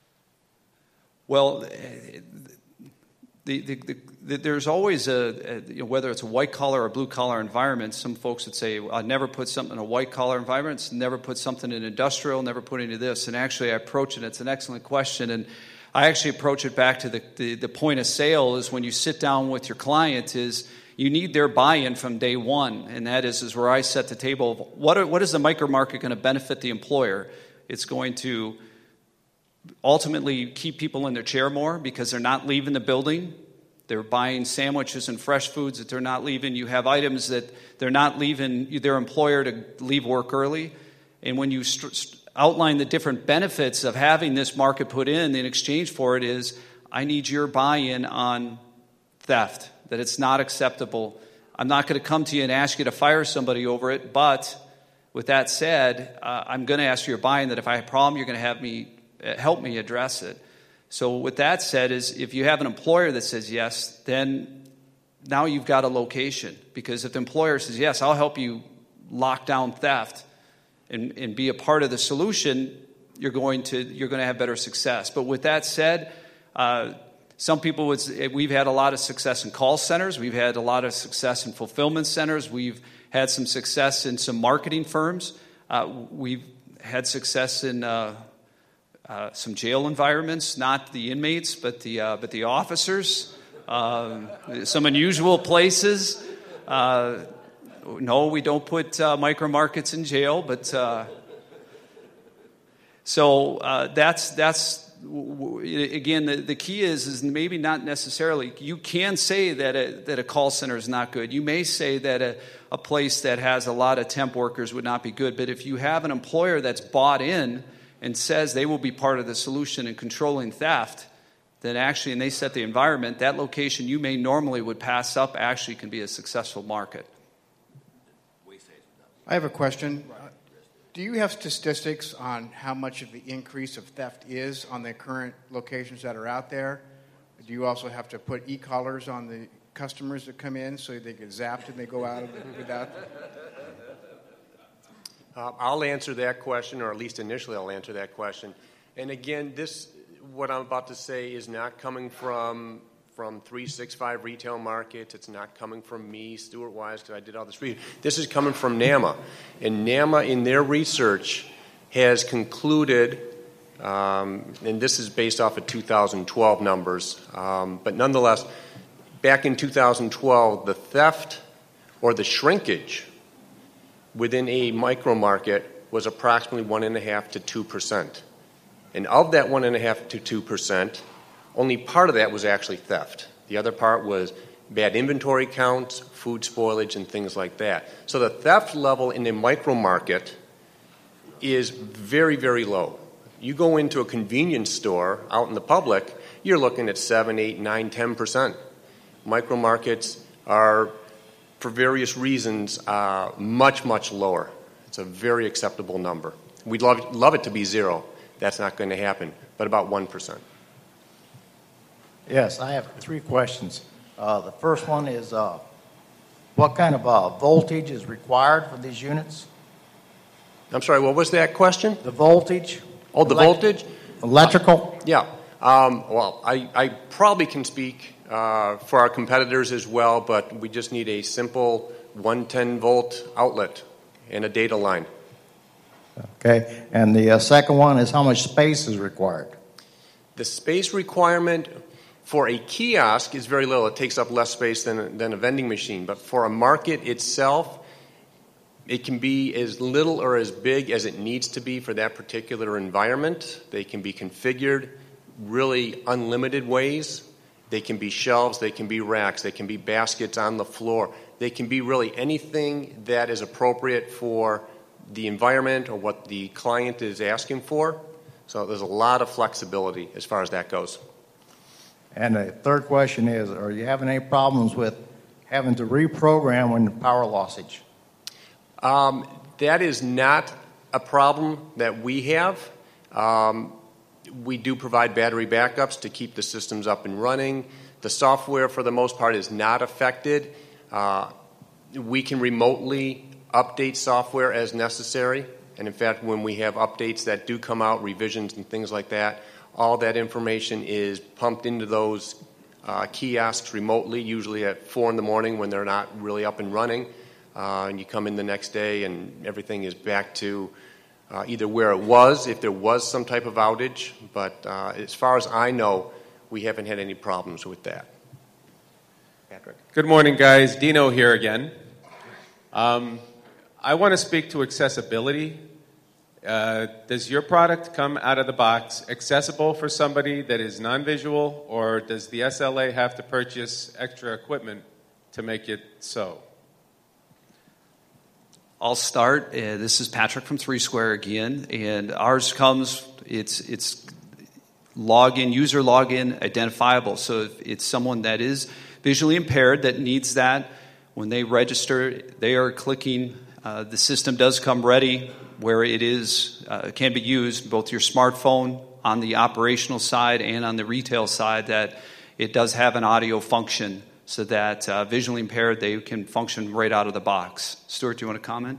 Speaker 12: Well, The, the, the, the, there's always a, a you know, whether it's a white collar or blue collar environment, some folks would say, I'd never put something in a white collar environment, never put something in industrial, never put into this. And actually I approach it, it's an excellent question. And I actually approach it back to the, the, the point of sale is when you sit down with your client is you need their buy-in from day one. And that is, is where I set the table of what, are, what is the micro market going to benefit the employer? It's going to ultimately keep people in their chair more because they're not leaving the building. They're buying sandwiches and fresh foods that they're not leaving. You have items that they're not leaving their employer to leave work early. And when you st- st- outline the different benefits of having this market put in, in exchange for it is, I need your buy-in on theft, that it's not acceptable. I'm not going to come to you and ask you to fire somebody over it, but with that said, uh, I'm going to ask you your buy-in that if I have a problem, you're going to have me help me address it. So with that said, is if you have an employer that says yes, then now you've got a location. Because if the employer says, yes, I'll help you lock down theft and, and be a part of the solution, you're going to you're going to have better success. But with that said, uh, some people would say, we've had a lot of success in call centers. We've had a lot of success in fulfillment centers. We've had some success in some marketing firms. Uh, we've had success in uh, uh, some jail environments, not the inmates, but the uh, but the officers. Uh, some unusual places. Uh, no, we don't put uh, micro markets in jail, but uh, so uh, that's that's. Again, the, the key is is maybe not necessarily. You can say that a, that a call center is not good. You may say that a, a place that has a lot of temp workers would not be good. But if you have an employer that's bought in and says they will be part of the solution in controlling theft, then actually, and they set the environment, that location you may normally would pass up actually can be a successful market.
Speaker 5: I have a question. Do you have statistics on how much of the increase of theft is on the current locations that are out there? Do you also have to put e-collars on the customers that come in so they get zapped and they go out without?
Speaker 11: Uh, I'll answer that question, or at least initially I'll answer that question. And again, this, what I'm about to say, is not coming from from three sixty-five Retail Markets. It's not coming from me, Stuart Wise, because I did all this reading. This is coming from NAMA. And NAMA, in their research, has concluded, um, and this is based off of two thousand twelve numbers, um, but nonetheless, back in two thousand twelve, the theft or the shrinkage within a micro market was approximately one and a half to two percent. And of that one and a half to two percent, only part of that was actually theft. The other part was bad inventory counts, food spoilage, and things like that. So the theft level in a micro market is very, very low. You go into a convenience store out in the public, you're looking at seven, eight, nine, ten percent. Micro markets are, for various reasons, uh, much, much lower. It's a very acceptable number. We'd love, love it to be zero. That's not going to happen, but about one percent.
Speaker 13: Yes, I have three questions. Uh, the first one is, uh, what kind of uh, voltage is required for these units?
Speaker 11: I'm sorry, what was that question?
Speaker 13: The voltage.
Speaker 11: Oh, the
Speaker 13: Elect-
Speaker 11: voltage?
Speaker 13: Electrical?
Speaker 11: Uh, yeah. Um, well, I, I probably can speak uh, for our competitors as well, but we just need a simple one ten volt outlet and a data line.
Speaker 13: Okay. And the uh, second one is how much space is required?
Speaker 11: The space requirement for a kiosk is very little. It takes up less space than, than a vending machine. But for a market itself, it can be as little or as big as it needs to be for that particular environment. They can be configured really unlimited ways. They can be shelves, they can be racks, they can be baskets on the floor. They can be really anything that is appropriate for the environment or what the client is asking for. So there's a lot of flexibility as far as that goes.
Speaker 13: And the third question is, are you having any problems with having to reprogram when power lossage?
Speaker 11: Um, that is not a problem that we have. Um, we do provide battery backups to keep the systems up and running. The software, for the most part, is not affected. Uh, we can remotely update software as necessary. And in fact, when we have updates that do come out, revisions and things like that, all that information is pumped into those uh, kiosks remotely, usually at four in the morning when they're not really up and running. Uh, and you come in the next day and everything is back to uh, either where it was, if there was some type of outage. But uh, as far as I know, we haven't had any problems with that. Patrick.
Speaker 6: Good morning, guys. Dino here again. Um, I want to speak to accessibility. Uh, does your product come out of the box accessible for somebody that is non-visual, or does the S L A have to purchase extra equipment to make it so?
Speaker 12: I'll start. Uh, this is Patrick from Three Square again, and ours comes, it's it's login, user login identifiable. So if it's someone that is visually impaired that needs that, when they register, they are clicking. Uh, the system does come ready where it is uh, can be used, both your smartphone on the operational side and on the retail side, that it does have an audio function so that uh, visually impaired, they can function right out of the box. Stuart, do you want to comment?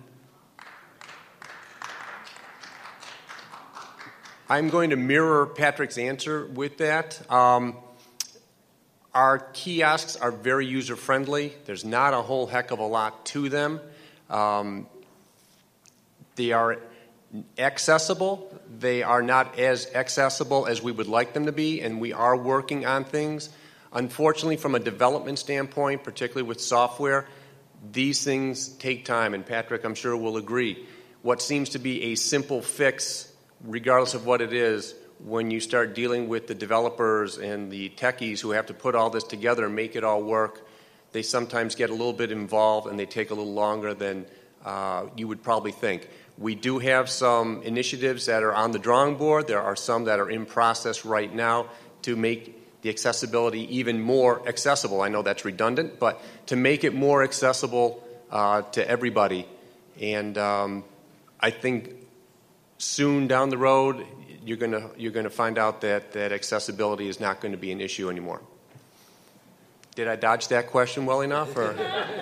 Speaker 11: I'm going to mirror Patrick's answer with that. Um, our kiosks are very user-friendly. There's not a whole heck of a lot to them. Um, they are accessible. They are not as accessible as we would like them to be, and we are working on things. Unfortunately, from a development standpoint, particularly with software, these things take time, and Patrick, I'm sure, will agree. What seems to be a simple fix, regardless of what it is, when you start dealing with the developers and the techies who have to put all this together and make it all work, they sometimes get a little bit involved and they take a little longer than uh, you would probably think. We do have some initiatives that are on the drawing board. There are some that are in process right now to make the accessibility even more accessible. I know that's redundant, but to make it more accessible uh, to everybody. And um, I think soon down the road, you're going to you're going to find out that, that accessibility is not going to be an issue anymore. Did I dodge that question well enough? Or?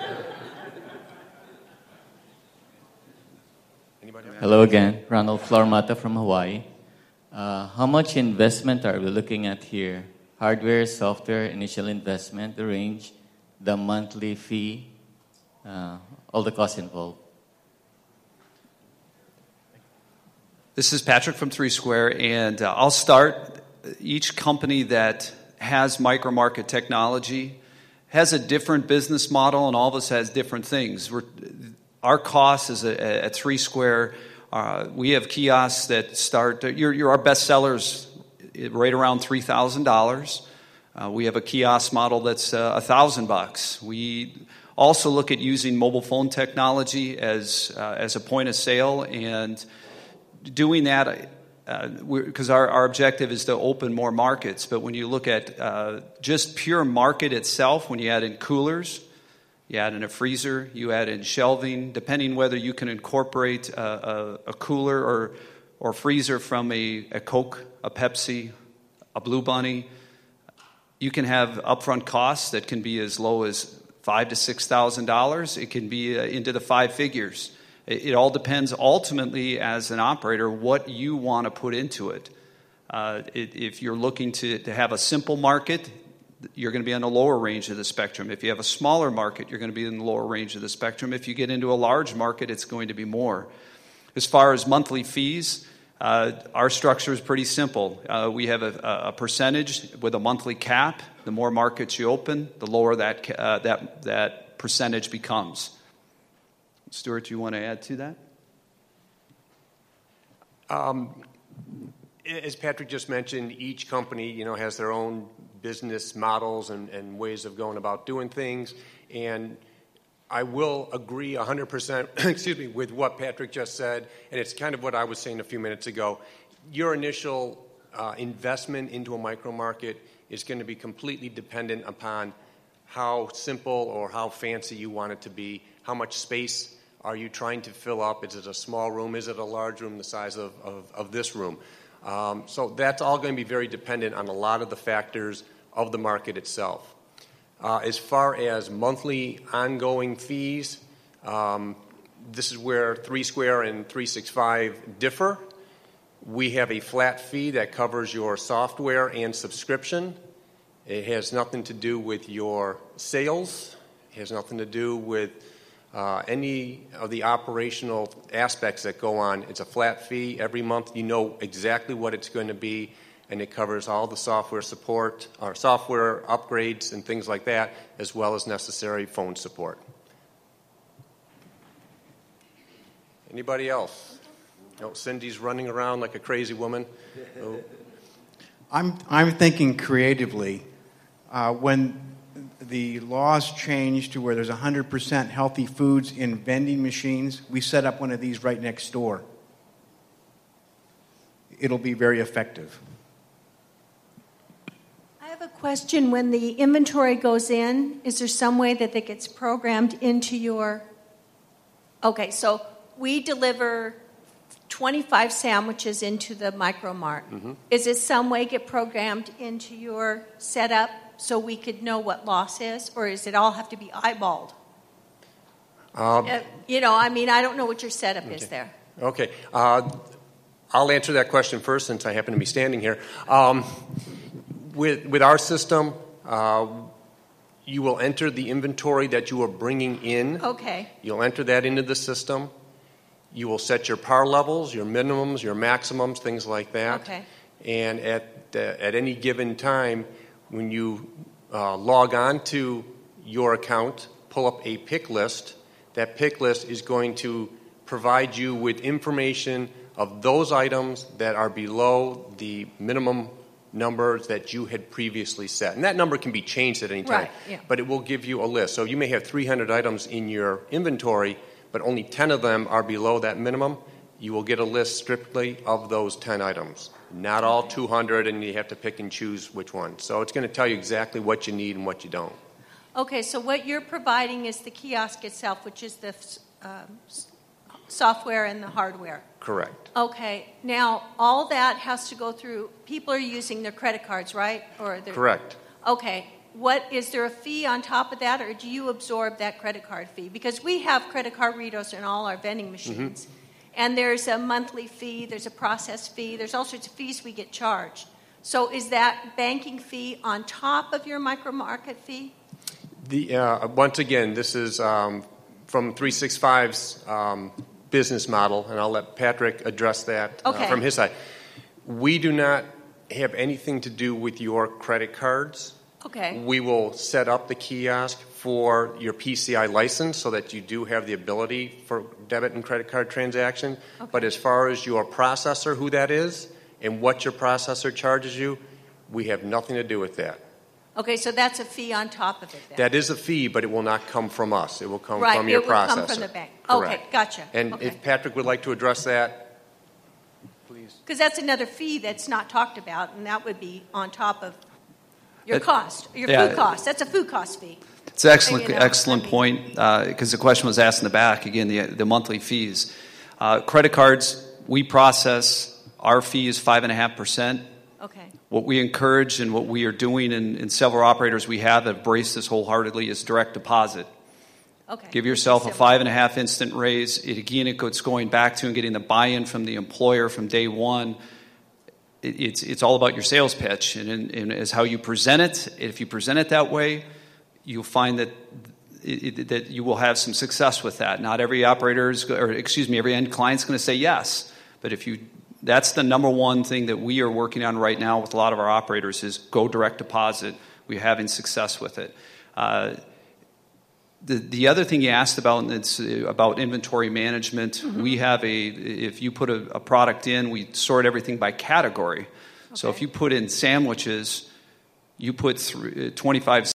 Speaker 11: Anybody?
Speaker 7: Hello again, Ronald Flormata from Hawaii. Uh, how much investment are we looking at here? Hardware, software, initial investment, the range, the monthly fee, uh, all the costs involved.
Speaker 12: This is Patrick from Three Square, and uh, I'll start. Each company that has micro-market technology has a different business model, and all of us has different things. We're, our cost is a, at Three Square. Uh, we have kiosks that start. You're, you're our best sellers right around three thousand dollars. Uh, we have a kiosk model that's uh, a thousand bucks. We also look at using mobile phone technology as uh, as a point of sale and doing that, because uh, our, our objective is to open more markets. But when you look at uh, just pure market itself, when you add in coolers, you add in a freezer, you add in shelving, depending whether you can incorporate a, a, a cooler or or freezer from a, a Coke, a Pepsi, a Blue Bunny, you can have upfront costs that can be as low as five to six thousand dollars. It can be uh, into the five figures. It all depends ultimately as an operator what you want to put into it. Uh, it if you're looking to, to have a simple market, you're going to be on the lower range of the spectrum. If you have a smaller market, you're going to be in the lower range of the spectrum. If you get into a large market, it's going to be more. As far as monthly fees, uh, our structure is pretty simple. Uh, we have a, a percentage with a monthly cap. The more markets you open, the lower that uh, that that percentage becomes. Stuart, do you want to add to that?
Speaker 11: Um, as Patrick just mentioned, each company, you know, has their own business models and, and ways of going about doing things. And I will agree one hundred percent, excuse me, with what Patrick just said. And it's kind of what I was saying a few minutes ago. Your initial uh, investment into a micro market is going to be completely dependent upon how simple or how fancy you want it to be, how much space are you trying to fill up? Is it a small room? Is it a large room the size of, of, of this room? Um, so that's all going to be very dependent on a lot of the factors of the market itself. Uh, as far as monthly ongoing fees, um, this is where Three Square and three sixty-five differ. We have a flat fee that covers your software and subscription. It has nothing to do with your sales. It has nothing to do with Uh, any of the operational aspects that go on. It's a flat fee. Every month you know exactly what it's going to be, and it covers all the software support, or software upgrades and things like that, as well as necessary phone support. Anybody else? No, Cindy's running around like a crazy woman. Oh.
Speaker 5: I'm, I'm thinking creatively. Uh, when the laws changed to where there's one hundred percent healthy foods in vending machines, we set up one of these right next door. It'll be very effective.
Speaker 14: I have a question. When the inventory goes in, is there some way that it gets programmed into your... Okay, so we deliver twenty-five sandwiches into the Micro Mart. Mm-hmm. Is it some way get programmed into your setup so we could know what loss is, or does it all have to be eyeballed?
Speaker 11: Um,
Speaker 14: Uh, you know, I mean, I don't know what your setup is
Speaker 11: Okay.
Speaker 14: there.
Speaker 11: Okay. Uh, I'll answer that question first since I happen to be standing here. Um, with, with our system, uh, you will enter the inventory that you are bringing in.
Speaker 14: Okay.
Speaker 11: You'll enter that into the system. You will set your par levels, your minimums, your maximums, things like that.
Speaker 14: Okay.
Speaker 11: And at, uh, at any given time, when you uh, log on to your account, pull up a pick list, that pick list is going to provide you with information of those items that are below the minimum numbers that you had previously set. And that number can be changed at any time.
Speaker 14: Right, yeah.
Speaker 11: But it will give you a list. So you may have three hundred items in your inventory, but only ten of them are below that minimum. You will get a list strictly of those ten items. Not all two hundred, and you have to pick and choose which one. So it's going to tell you exactly what you need and what you don't.
Speaker 14: Okay, so what you're providing is the kiosk itself, which is the um, s- software and the hardware.
Speaker 11: Correct.
Speaker 14: Okay, now all that has to go through. People are using their credit cards, right? Or they're-
Speaker 11: Correct.
Speaker 14: Okay, what is there a fee on top of that, or do you absorb that credit card fee? Because we have credit card readers in all our vending machines, and there's a monthly fee, there's a process fee, there's all sorts of fees we get charged. So is that banking fee on top of your micro market fee?
Speaker 11: The, uh, once again, this is um, from three sixty-five's um, business model, and I'll let Patrick address that uh,
Speaker 14: Okay.
Speaker 11: from his side. We do not have anything to do with your credit cards.
Speaker 14: Okay.
Speaker 11: We will set up the kiosk for your P C I license so that you do have the ability for debit and credit card transaction.
Speaker 14: Okay.
Speaker 11: But as far as your processor, who that is, and what your processor charges you, we have nothing to do with that.
Speaker 14: Okay, so that's a fee on top of it then?
Speaker 11: That is a fee, but it will not come from us. It will come
Speaker 14: Right,
Speaker 11: from your
Speaker 14: it will
Speaker 11: processor.
Speaker 14: come from the bank.
Speaker 11: Correct.
Speaker 14: Okay, gotcha.
Speaker 11: And
Speaker 14: Okay.
Speaker 11: if Patrick would like to address that, please.
Speaker 14: Because that's another fee that's not talked about, and that would be on top of your
Speaker 12: It-
Speaker 14: cost, your
Speaker 12: yeah.
Speaker 14: food cost. That's a food cost fee.
Speaker 12: It's an excellent,
Speaker 14: You know,
Speaker 12: excellent point, because the question was asked in the back, again, the, the monthly fees. Uh, credit cards, we process, our fee is five point five percent.
Speaker 14: Okay.
Speaker 12: What we encourage and what we are doing, and, and several operators we have that embrace this wholeheartedly, is direct deposit.
Speaker 14: Okay.
Speaker 12: Give yourself a five and a half instant raise. It, again, it goes going back to and getting the buy-in from the employer from day one. It, it's it's all about your sales pitch and, and, and as how you present it. If you present it that way, you'll find that it, it, that you will have some success with that. Not every operator is, or excuse me, every end client's going to say yes. But if you, that's the number one thing that we are working on right now with a lot of our operators is go direct deposit. We're having success with it. Uh, The, the other thing you asked about, and it's uh, about inventory management.
Speaker 14: Mm-hmm.
Speaker 12: We have a, if you put a, a product in, we sort everything by category. So if you put in sandwiches, you put th- twenty-five